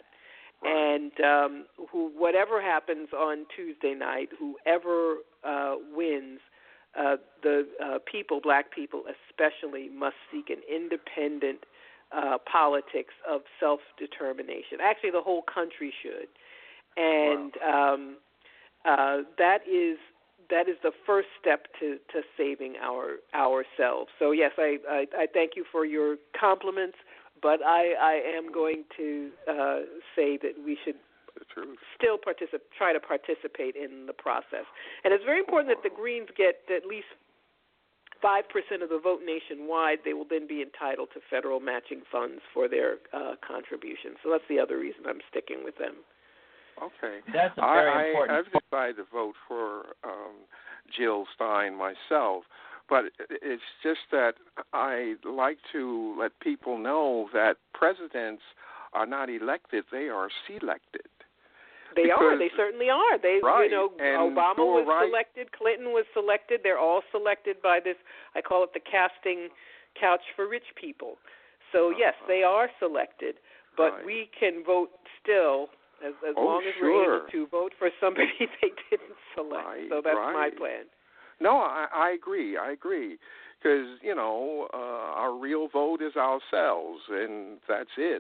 And um, who, whatever happens on Tuesday night, whoever uh, wins, uh, the uh, people, black people especially, must seek an independent uh, politics of self-determination. Actually, the whole country should. And wow. um, uh, that is that is the first step to, to saving our ourselves. So, yes, I, I, I thank you for your compliments, but I, I am going to uh, say that we should still particip- try to participate in the process. And it's very important that the Greens get at least five percent of the vote nationwide. They will then be entitled to federal matching funds for their uh, contributions. So that's the other reason I'm sticking with them. Okay. That's a very I, important I, I've decided to vote for um, Jill Stein myself, but it's just that I like to let people know that presidents are not elected, they are selected. They because, are. They certainly are. They, right. you know, and Obama was right. selected, Clinton was selected. They're all selected by this, I call it the casting couch for rich people. So, yes, uh-huh. they are selected, but right. we can vote still as, as oh, long as sure. we're able to vote for somebody they didn't select. Right, so that's right. my plan. No, I, I agree. I agree. Because, you know, uh, our real vote is ourselves, and that's it.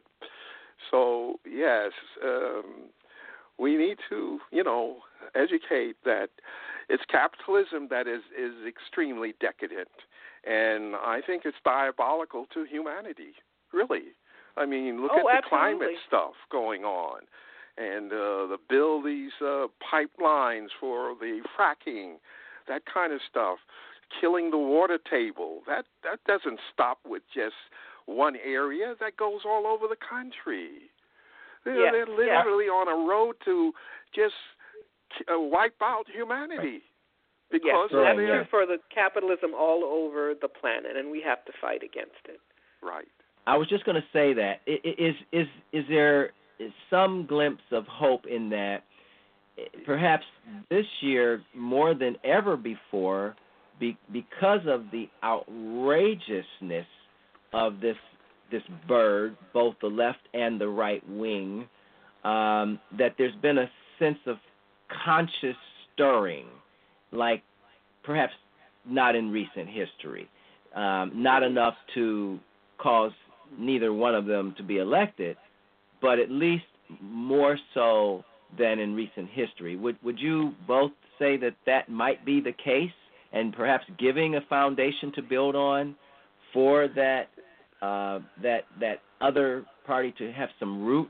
So, yes, um, we need to, you know, educate that it's capitalism that is, is extremely decadent. And I think it's diabolical to humanity, really. I mean, look oh, at the absolutely. climate stuff going on. And uh, the build these uh, pipelines for the fracking, that kind of stuff, killing the water table. That that doesn't stop with just one area. That goes all over the country. They're, yes, they're literally yes. on a road to just uh, wipe out humanity. Right. Because yes, that's their... true for the capitalism all over the planet, and we have to fight against it. Right. I was just going to say that. Is, is, is there some glimpse of hope in that perhaps this year, more than ever before, be, because of the outrageousness of this this bird, both the left and the right wing, um, that there's been a sense of conscious stirring, like perhaps not in recent history, um, not enough to cause neither one of them to be elected, but at least more so than in recent history. Would would you both say that that might be the case, and perhaps giving a foundation to build on for that uh, that that other party to have some root?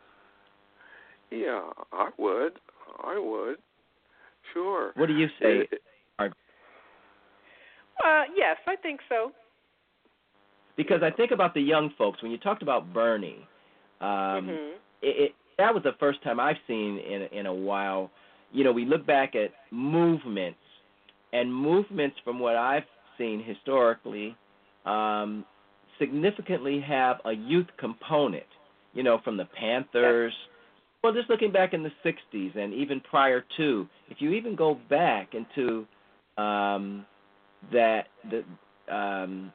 Yeah, I would. I would. Sure. What do you say? It, uh, yes, I think so. Because I think about the young folks. When you talked about Bernie, um, mm-hmm. it, it, that was the first time I've seen in in a while. You know, we look back at movements, and movements from what I've seen historically um, significantly have a youth component. You know, from the Panthers. Yes. Well, just looking back in the sixties and even prior to, if you even go back into um, that the um,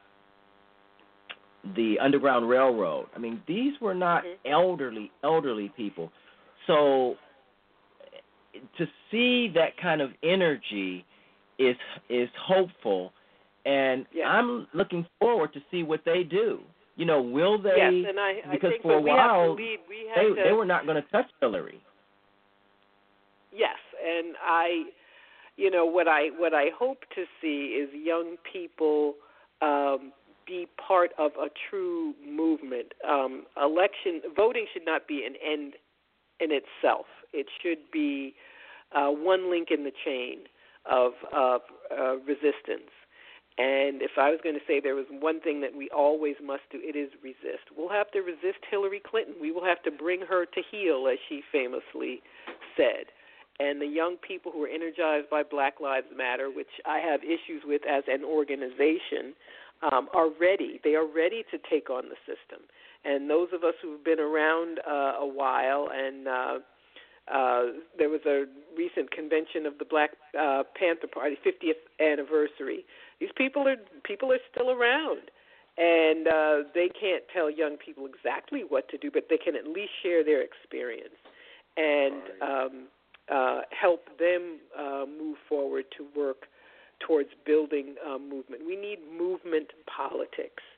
the Underground Railroad. I mean, these were not mm-hmm. elderly, elderly people. So to see that kind of energy is is hopeful, and yes. I'm looking forward to see what they do. You know, will they? Yes, and I, I because think for a we while have to lead. We have they to, they were not going to touch Hillary. Yes, and I, you know, what I what I hope to see is young people um, be part of a true movement. Um, election voting should not be an end in itself. It should be uh, one link in the chain of, of uh, resistance. And if I was going to say there was one thing that we always must do, it is resist. We'll have to resist Hillary Clinton. We will have to bring her to heel, as she famously said. And the young people who are energized by Black Lives Matter, which I have issues with as an organization, um, are ready. They are ready to take on the system. And those of us who've been around uh, a while, and uh, uh, there was a recent convention of the Black uh, Panther Party, fiftieth anniversary. These people are people are still around, and uh, they can't tell young people exactly what to do, but they can at least share their experience and um, uh, help them uh, move forward to work towards building a movement. We need movement politics.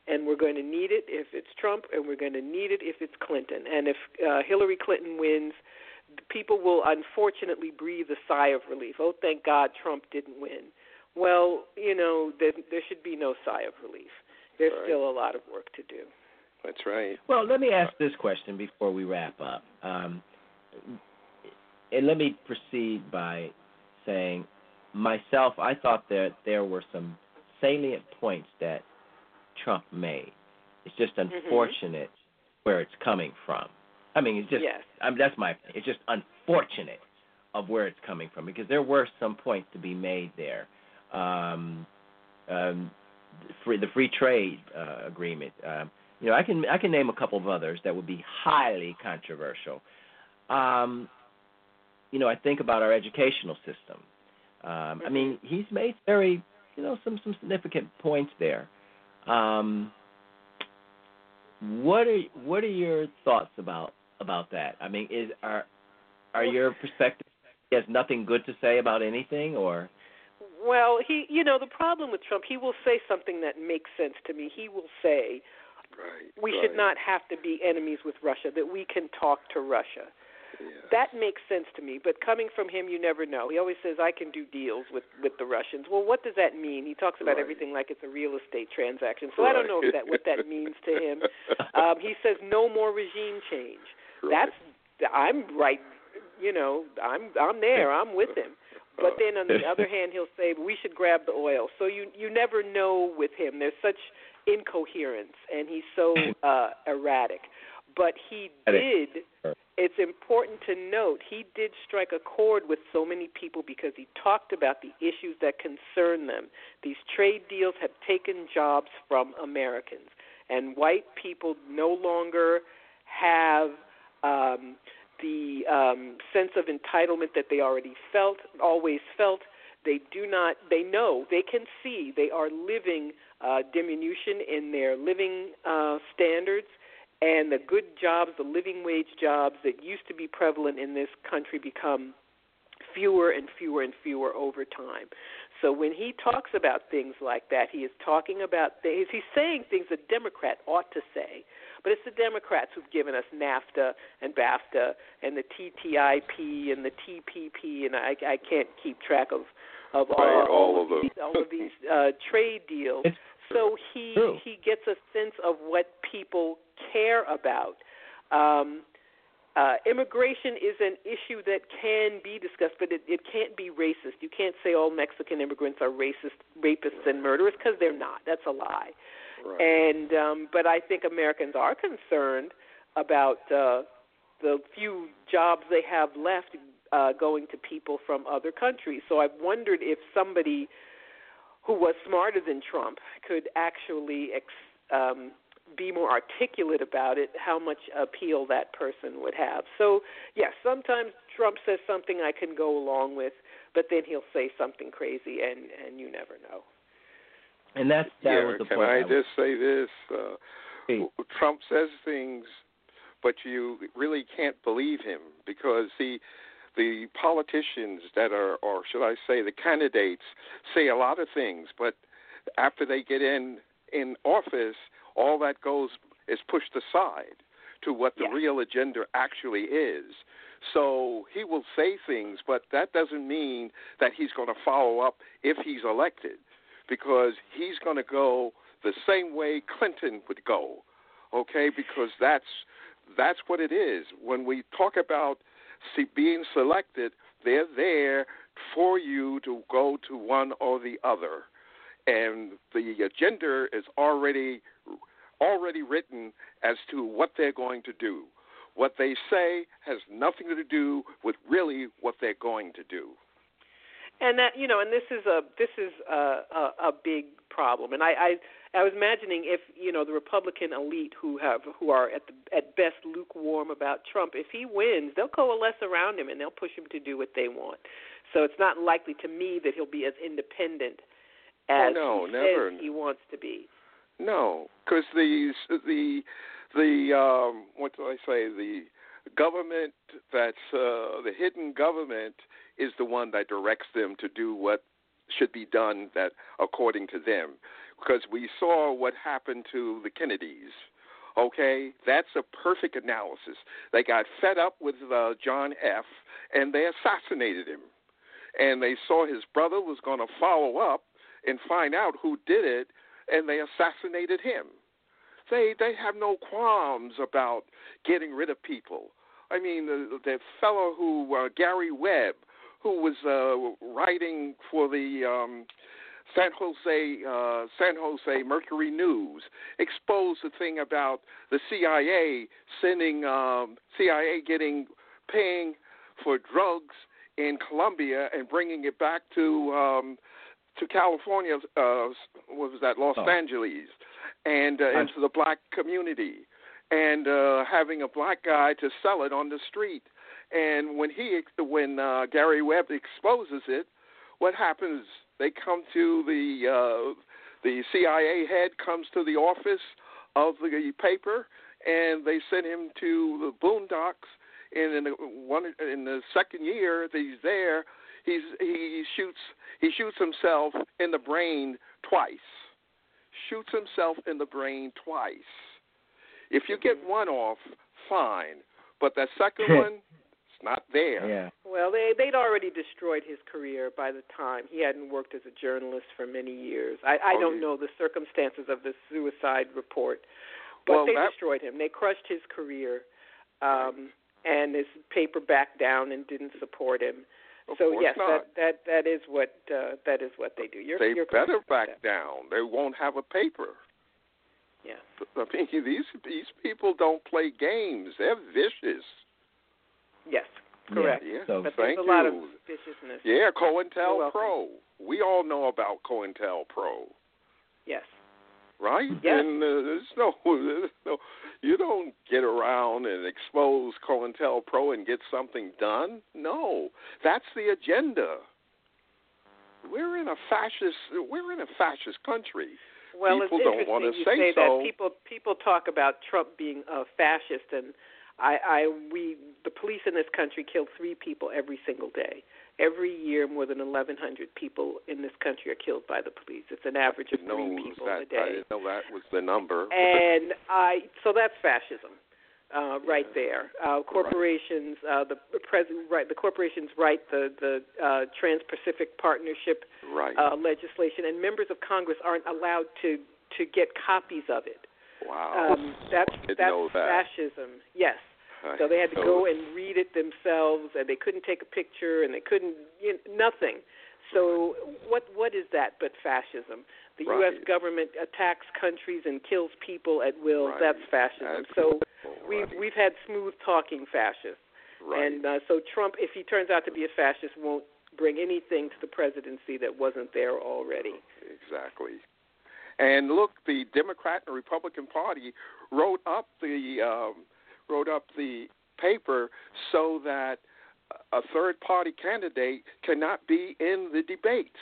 and we're going to need it if it's Trump, and we're going to need it if it's Clinton. And if uh, Hillary Clinton wins, people will unfortunately breathe a sigh of relief. Oh, thank God Trump didn't win. Well, you know, there, there should be no sigh of relief. There's right. still a lot of work to do. That's right. Well, let me ask this question before we wrap up. Um, and let me proceed by saying, myself, I thought that there were some salient points that Trump made. It's just unfortunate mm-hmm. where it's coming from. I mean, it's just, yes. I mean, that's my, it's just unfortunate of where it's coming from, because there were some points to be made there. Um, um, free, the free trade uh, agreement, um, you know, I can I can name a couple of others that would be highly controversial. Um, you know, I think about our educational system. Um, mm-hmm. I mean, he's made very, you know, some, some significant points there. Um, what are what are your thoughts about about that? I mean, is are are your perspectives, he has nothing good to say about anything, or? Well, he, you know, the problem with Trump, he will say something that makes sense to me. He will say, right, we right. should not have to be enemies with Russia, that we can talk to Russia. Yes. That makes sense to me, but coming from him, you never know. He always says, I can do deals with, with the Russians. Well, what does that mean? He talks about right. everything like it's a real estate transaction, so right. I don't know if that what that means to him. Um, he says no more regime change. Right. That's I'm right. You know, I'm I'm there. I'm with him. But then on the other hand, he'll say, we should grab the oil. So you you never know with him. There's such incoherence, and he's so uh, erratic. But he did, it's important to note, he did strike a chord with so many people because he talked about the issues that concern them. These trade deals have taken jobs from Americans, and white people no longer have um, the um, sense of entitlement that they already felt, always felt. They do not, they know, they can see they are living uh, diminution in their living uh, standards, and the good jobs, the living wage jobs that used to be prevalent in this country become fewer and fewer and fewer over time. So when he talks about things like that, he is talking about things, he's saying things a Democrat ought to say, but it's the Democrats who've given us NAFTA and BAFTA and the T T I P and the T P P, and I, I can't keep track of, of all, right, all, all of them. these, all of these uh, trade deals. It's so he true. he gets a sense of what people care about. Um, uh, immigration is an issue that can be discussed, but it, it can't be racist. You can't say all Mexican immigrants are racist, rapists, and murderers, because they're not. That's a lie. Right. And um, but I think Americans are concerned about uh, the few jobs they have left uh, going to people from other countries. So I've wondered if somebody who was smarter than Trump could actually ex, um, be more articulate about it, how much appeal that person would have. So, yes, sometimes Trump says something I can go along with, but then he'll say something crazy, and, and you never know. And that's, that yeah, was the can point. I, I just say this? Uh, hey. Trump says things, but you really can't believe him because he, the politicians that are, or should I say the candidates, say a lot of things, but after they get in, in office, all that goes is pushed aside to what the yeah. real agenda actually is. So he will say things, but that doesn't mean that he's going to follow up if he's elected, because he's going to go the same way Clinton would go, okay, because that's that's what it is. When we talk about see, being selected, they're there for you to go to one or the other. And the agenda is already already written as to what they're going to do. What they say has nothing to do with really what they're going to do. And that, you know, and this is a this is a, a, a big problem. And I, I I was imagining if, you know, the Republican elite who have who are at the, at best lukewarm about Trump, if he wins, they'll coalesce around him and they'll push him to do what they want. So it's not likely to me that he'll be as independent as oh, no, he never. says he wants to be. No, because the the the um, what do I say? The government that's uh, the hidden government is the one that directs them to do what should be done that according to them. because we saw what happened to the Kennedys. Okay, that's a perfect analysis. They got fed up with uh, John F., and they assassinated him. And they saw his brother was going to follow up and find out who did it, and they assassinated him. They they have no qualms about getting rid of people. I mean, the, the fellow who, uh, Gary Webb, who was uh, writing for the um, San Jose uh, San Jose Mercury News, exposed the thing about the C I A sending um, C I A getting paying for drugs in Colombia and bringing it back to um, to California. Uh, what was that? Los oh. Angeles, and uh, into the black community, and uh, having a black guy to sell it on the street. And when he when uh, Gary Webb exposes it, what happens? They come to the uh, the C I A head comes to the office of the paper, and they send him to the boondocks. And in the one in the second year that he's there, he's he shoots he shoots himself in the brain twice. Shoots himself in the brain twice. If you get one off, fine, but that second one, it's not there. Yeah. Well, they they'd already destroyed his career by the time he hadn't worked as a journalist for many years. I, I oh, don't yeah. know the circumstances of the suicide report, but well, they that, destroyed him. They crushed his career. Um, and his paper backed down and didn't support him. Of so course yes, not. that, that that is what uh, that is what they do. You're, they you're better back that. down. They won't have a paper. Yeah. I mean, these these people don't play games. They're vicious. Yes, correct. Yeah, but thank there's a you. lot of viciousness. Yeah, COINTELPRO. We all know about COINTELPRO. Yes. Right? Yes. And uh, there's, no, there's no, you don't get around and expose COINTELPRO and get something done. No, that's the agenda. We're in a fascist. We're in a fascist country. Well, people it's don't want to you say, say so. That. People people talk about Trump being a fascist, and I, I we the police in this country kill three people every single day. Every year, more than eleven hundred people in this country are killed by the police. It's an average of three people that, a day. I didn't know that was the number. And I, so that's fascism, uh, right yeah. there. Uh, corporations, right. uh, the president, right? The corporations write the the uh, Trans-Pacific Partnership right. uh, legislation, and members of Congress aren't allowed to to get copies of it. Wow, um, that's I didn't that's know that. fascism. Yes. So they had to go and read it themselves, and they couldn't take a picture, and they couldn't, you know, nothing. So what what is that but fascism? The right. U S government attacks countries and kills people at will. Right. That's fascism. That's so cool. we've right. we've had smooth talking fascists, right. and uh, so Trump, if he turns out to be a fascist, won't bring anything to the presidency that wasn't there already. Exactly. And look, the Democrat and Republican Party wrote up the. Um, wrote up the paper so that a third-party candidate cannot be in the debates.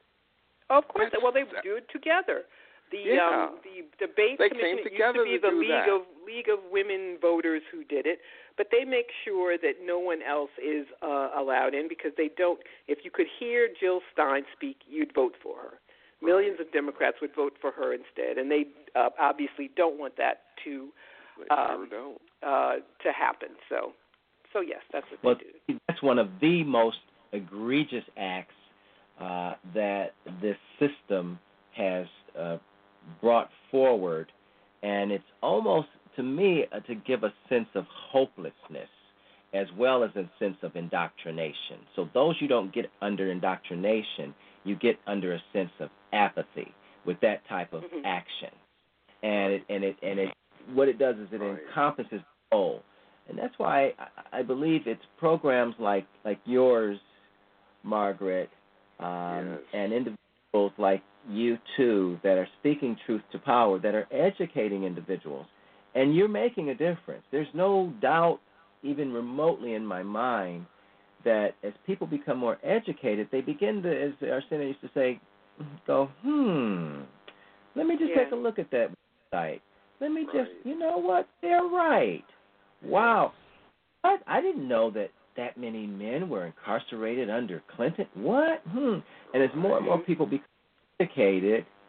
Of course. That's, well, they that, do it together. The yeah. um, the debate they commission came together used to be to the do League that. of League of Women Voters who did it, but they make sure that no one else is uh, allowed in because they don't. If you could hear Jill Stein speak, you'd vote for her. Millions of Democrats would vote for her instead, and they uh, obviously don't want that to. They um, sure don't. Uh, to happen. So, so yes, that's what well, they do. That's one of the most egregious acts uh, that this system has uh, brought forward, and it's almost, to me, uh, to give a sense of hopelessness as well as a sense of indoctrination. So those you don't get under indoctrination, you get under a sense of apathy with that type of mm-hmm. action, and it and it and it. What it does is it right. encompasses the whole. And that's why I, I believe it's programs like, like yours, Margaret, um, yes. and individuals like you, too, that are speaking truth to power, that are educating individuals. And you're making a difference. There's no doubt, even remotely in my mind, that as people become more educated, they begin to, as our senator used to say, go, hmm, let me just yeah. take a look at that site. Let me just, right. you know what? They're right. Wow. What? I didn't know that that many men were incarcerated under Clinton. What? Hmm. And as more and more people become educated,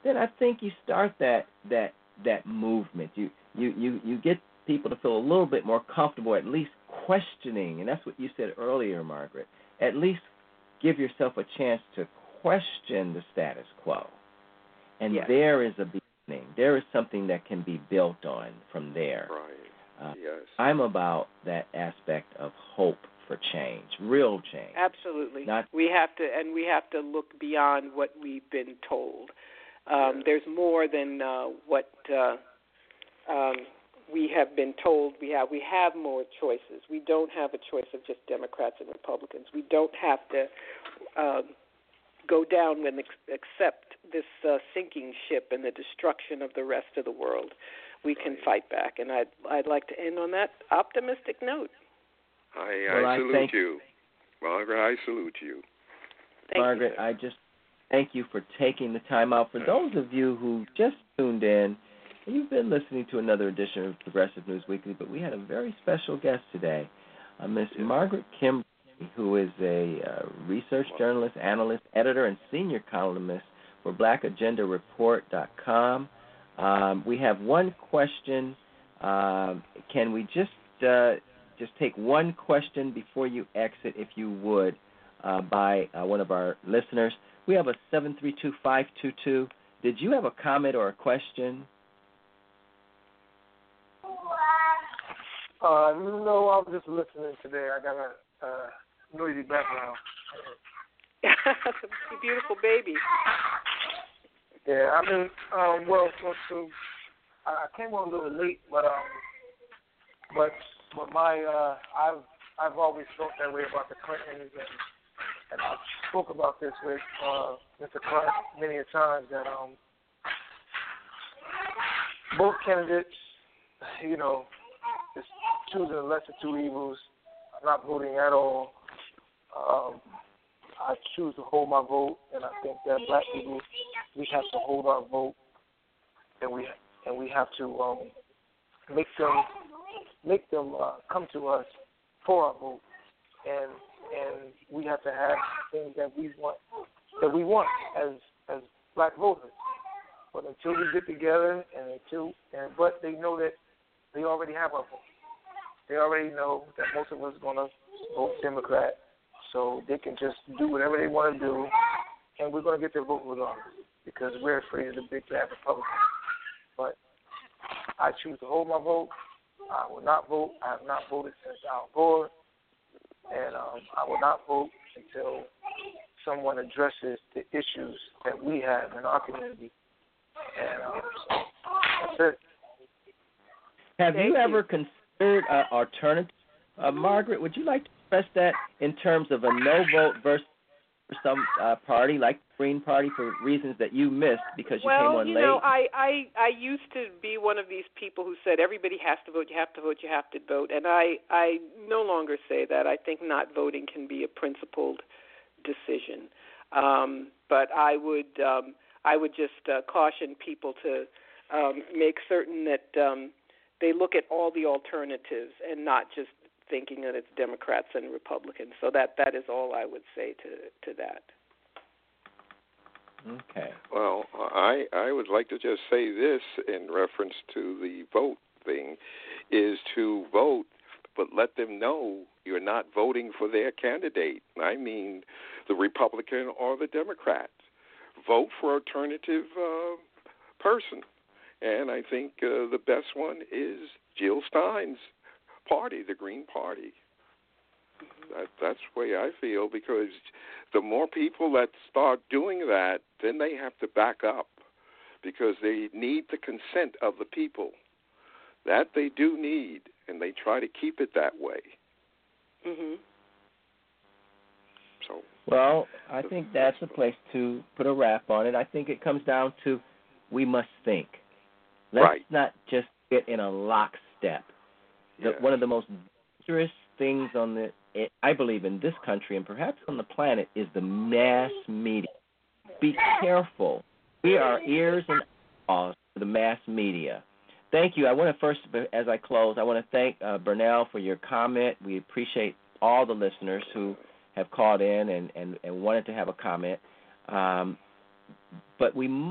then I think you start that that that movement. You you you you get people to feel a little bit more comfortable, at least questioning, and that's what you said earlier, Margaret. At least give yourself a chance to question the status quo. And yes. there is a beginning. There is something that can be built on from there. Right. Uh, yes. I'm about that aspect of hope for change, real change. Absolutely. Not we have to, and we have to look beyond what we've been told. Um, yes. There's more than uh, what uh, um, we have been told. We have we have more choices. We don't have a choice of just Democrats and Republicans. We don't have to uh, go down and accept this uh, sinking ship and the destruction of the rest of the world. We can fight back, and I'd I'd like to end on that optimistic note. I, well, I I salute thank, you, Margaret. I salute you. Thank Margaret, you, I just thank you for taking the time out. For those of you who just tuned in, you've been listening to another edition of Progressive News Weekly, but we had a very special guest today, uh, Miss Yeah. Margaret Kimberly, who is a uh, research journalist, analyst, editor, and senior columnist for black agenda report dot com. Um, we have one question. Um, can we just uh, just take one question before you exit, if you would, uh, by uh, one of our listeners? We have a seven three two five two two. Did you have a comment or a question? Uh, no, I was just listening today. I got a uh, noisy background. a beautiful baby. Yeah, I mean, um, well, so, so I came on a little late, but um, but but my uh, I've I've always felt that way about the Clintons, and, and I spoke about this with uh, Mister Clark many a times that um, both candidates, you know, is choosing the lesser two evils. I'm not voting at all. Um, I choose to hold my vote, and I think that black people, we have to hold our vote, and we and we have to um, make them make them uh, come to us for our vote, and and we have to have things that we want that we want as as black voters. But until we get together, and until and but they know that they already have our vote. They already know that most of us are going to vote Democrat. So they can just do whatever they want to do, and we're going to get their vote regardless because we're afraid of the big bad Republicans. But I choose to hold my vote. I will not vote. I have not voted since Al Gore, and um, I will not vote until someone addresses the issues that we have in our community. And um, that's it. Have Thank you you. ever considered uh, alternative? Uh, Margaret, would you like to express that in terms of a no vote versus some uh, party like the Green Party for reasons that you missed because you well, came on you late? know, I, I I used to be one of these people who said everybody has to vote, you have to vote, you have to vote, and I I no longer say that. I think not voting can be a principled decision, um, but I would um, I would just uh, caution people to um, make certain that um, they look at all the alternatives and not just thinking that it's Democrats and Republicans. So that, that is all I would say to to that. Okay. Well, I I would like to just say this in reference to the vote thing, is to vote, but let them know you're not voting for their candidate. I mean, the Republican or the Democrat. Vote for alternative uh, person, and I think uh, the best one is Jill Stein's party, the Green Party. That, that's the way I feel, because the more people that start doing that, then they have to back up, because they need the consent of the people. That they do need, and they try to keep it that way. Mm-hmm. So, well, I think that's a place to put a wrap on it. I think it comes down to we must think. Let's right. not just get in a lockstep. The, yeah. One of the most dangerous things on the, I believe, in this country and perhaps on the planet is the mass media. Be careful. We are ears and eyeballs to the mass media. Thank you. I want to first, as I close, I want to thank uh, Burnell for your comment. We appreciate all the listeners who have called in and, and, and wanted to have a comment. Um, but we must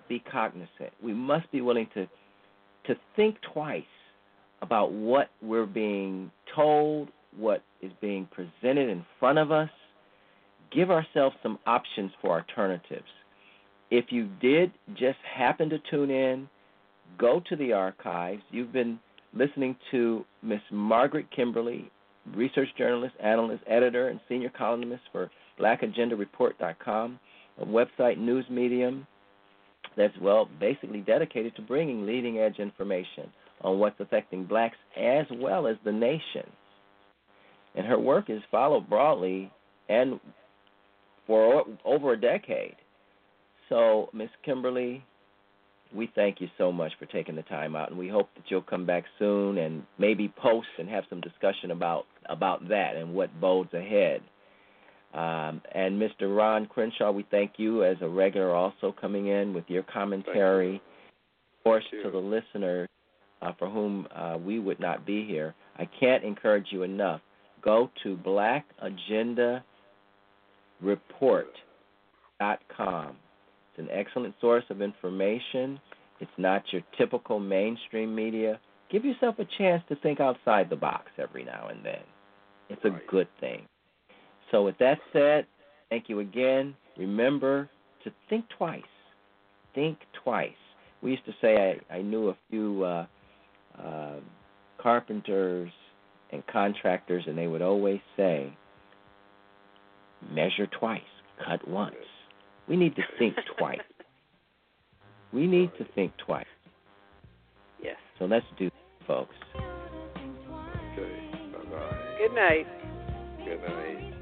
be cognizant. We must be willing to to think twice about what we're being told, what is being presented in front of us. Give ourselves some options for alternatives. If you did just happen to tune in, go to the archives. You've been listening to Miss Margaret Kimberly, research journalist, analyst, editor, and senior columnist for black agenda report dot com, a website news medium that's, well, basically dedicated to bringing leading-edge information on what's affecting blacks as well as the nation. And her work is followed broadly and for over a decade. So, Miss Kimberly, we thank you so much for taking the time out, and we hope that you'll come back soon and maybe post and have some discussion about, about that and what bodes ahead. Um, and Mister Ron Crenshaw, we thank you as a regular also coming in with your commentary. Of course, to the listener uh, for whom uh, we would not be here, I can't encourage you enough. Go to black agenda report dot com. It's an excellent source of information. It's not your typical mainstream media. Give yourself a chance to think outside the box every now and then. It's a Right. good thing. So with that said, thank you again. Remember to think twice. Think twice. We used to say I, I knew a few uh, uh, carpenters and contractors, and they would always say, measure twice, cut once. We need to think twice. We need to think twice. Yes. So let's do it, folks. Okay. Bye-bye. Good night. Good night.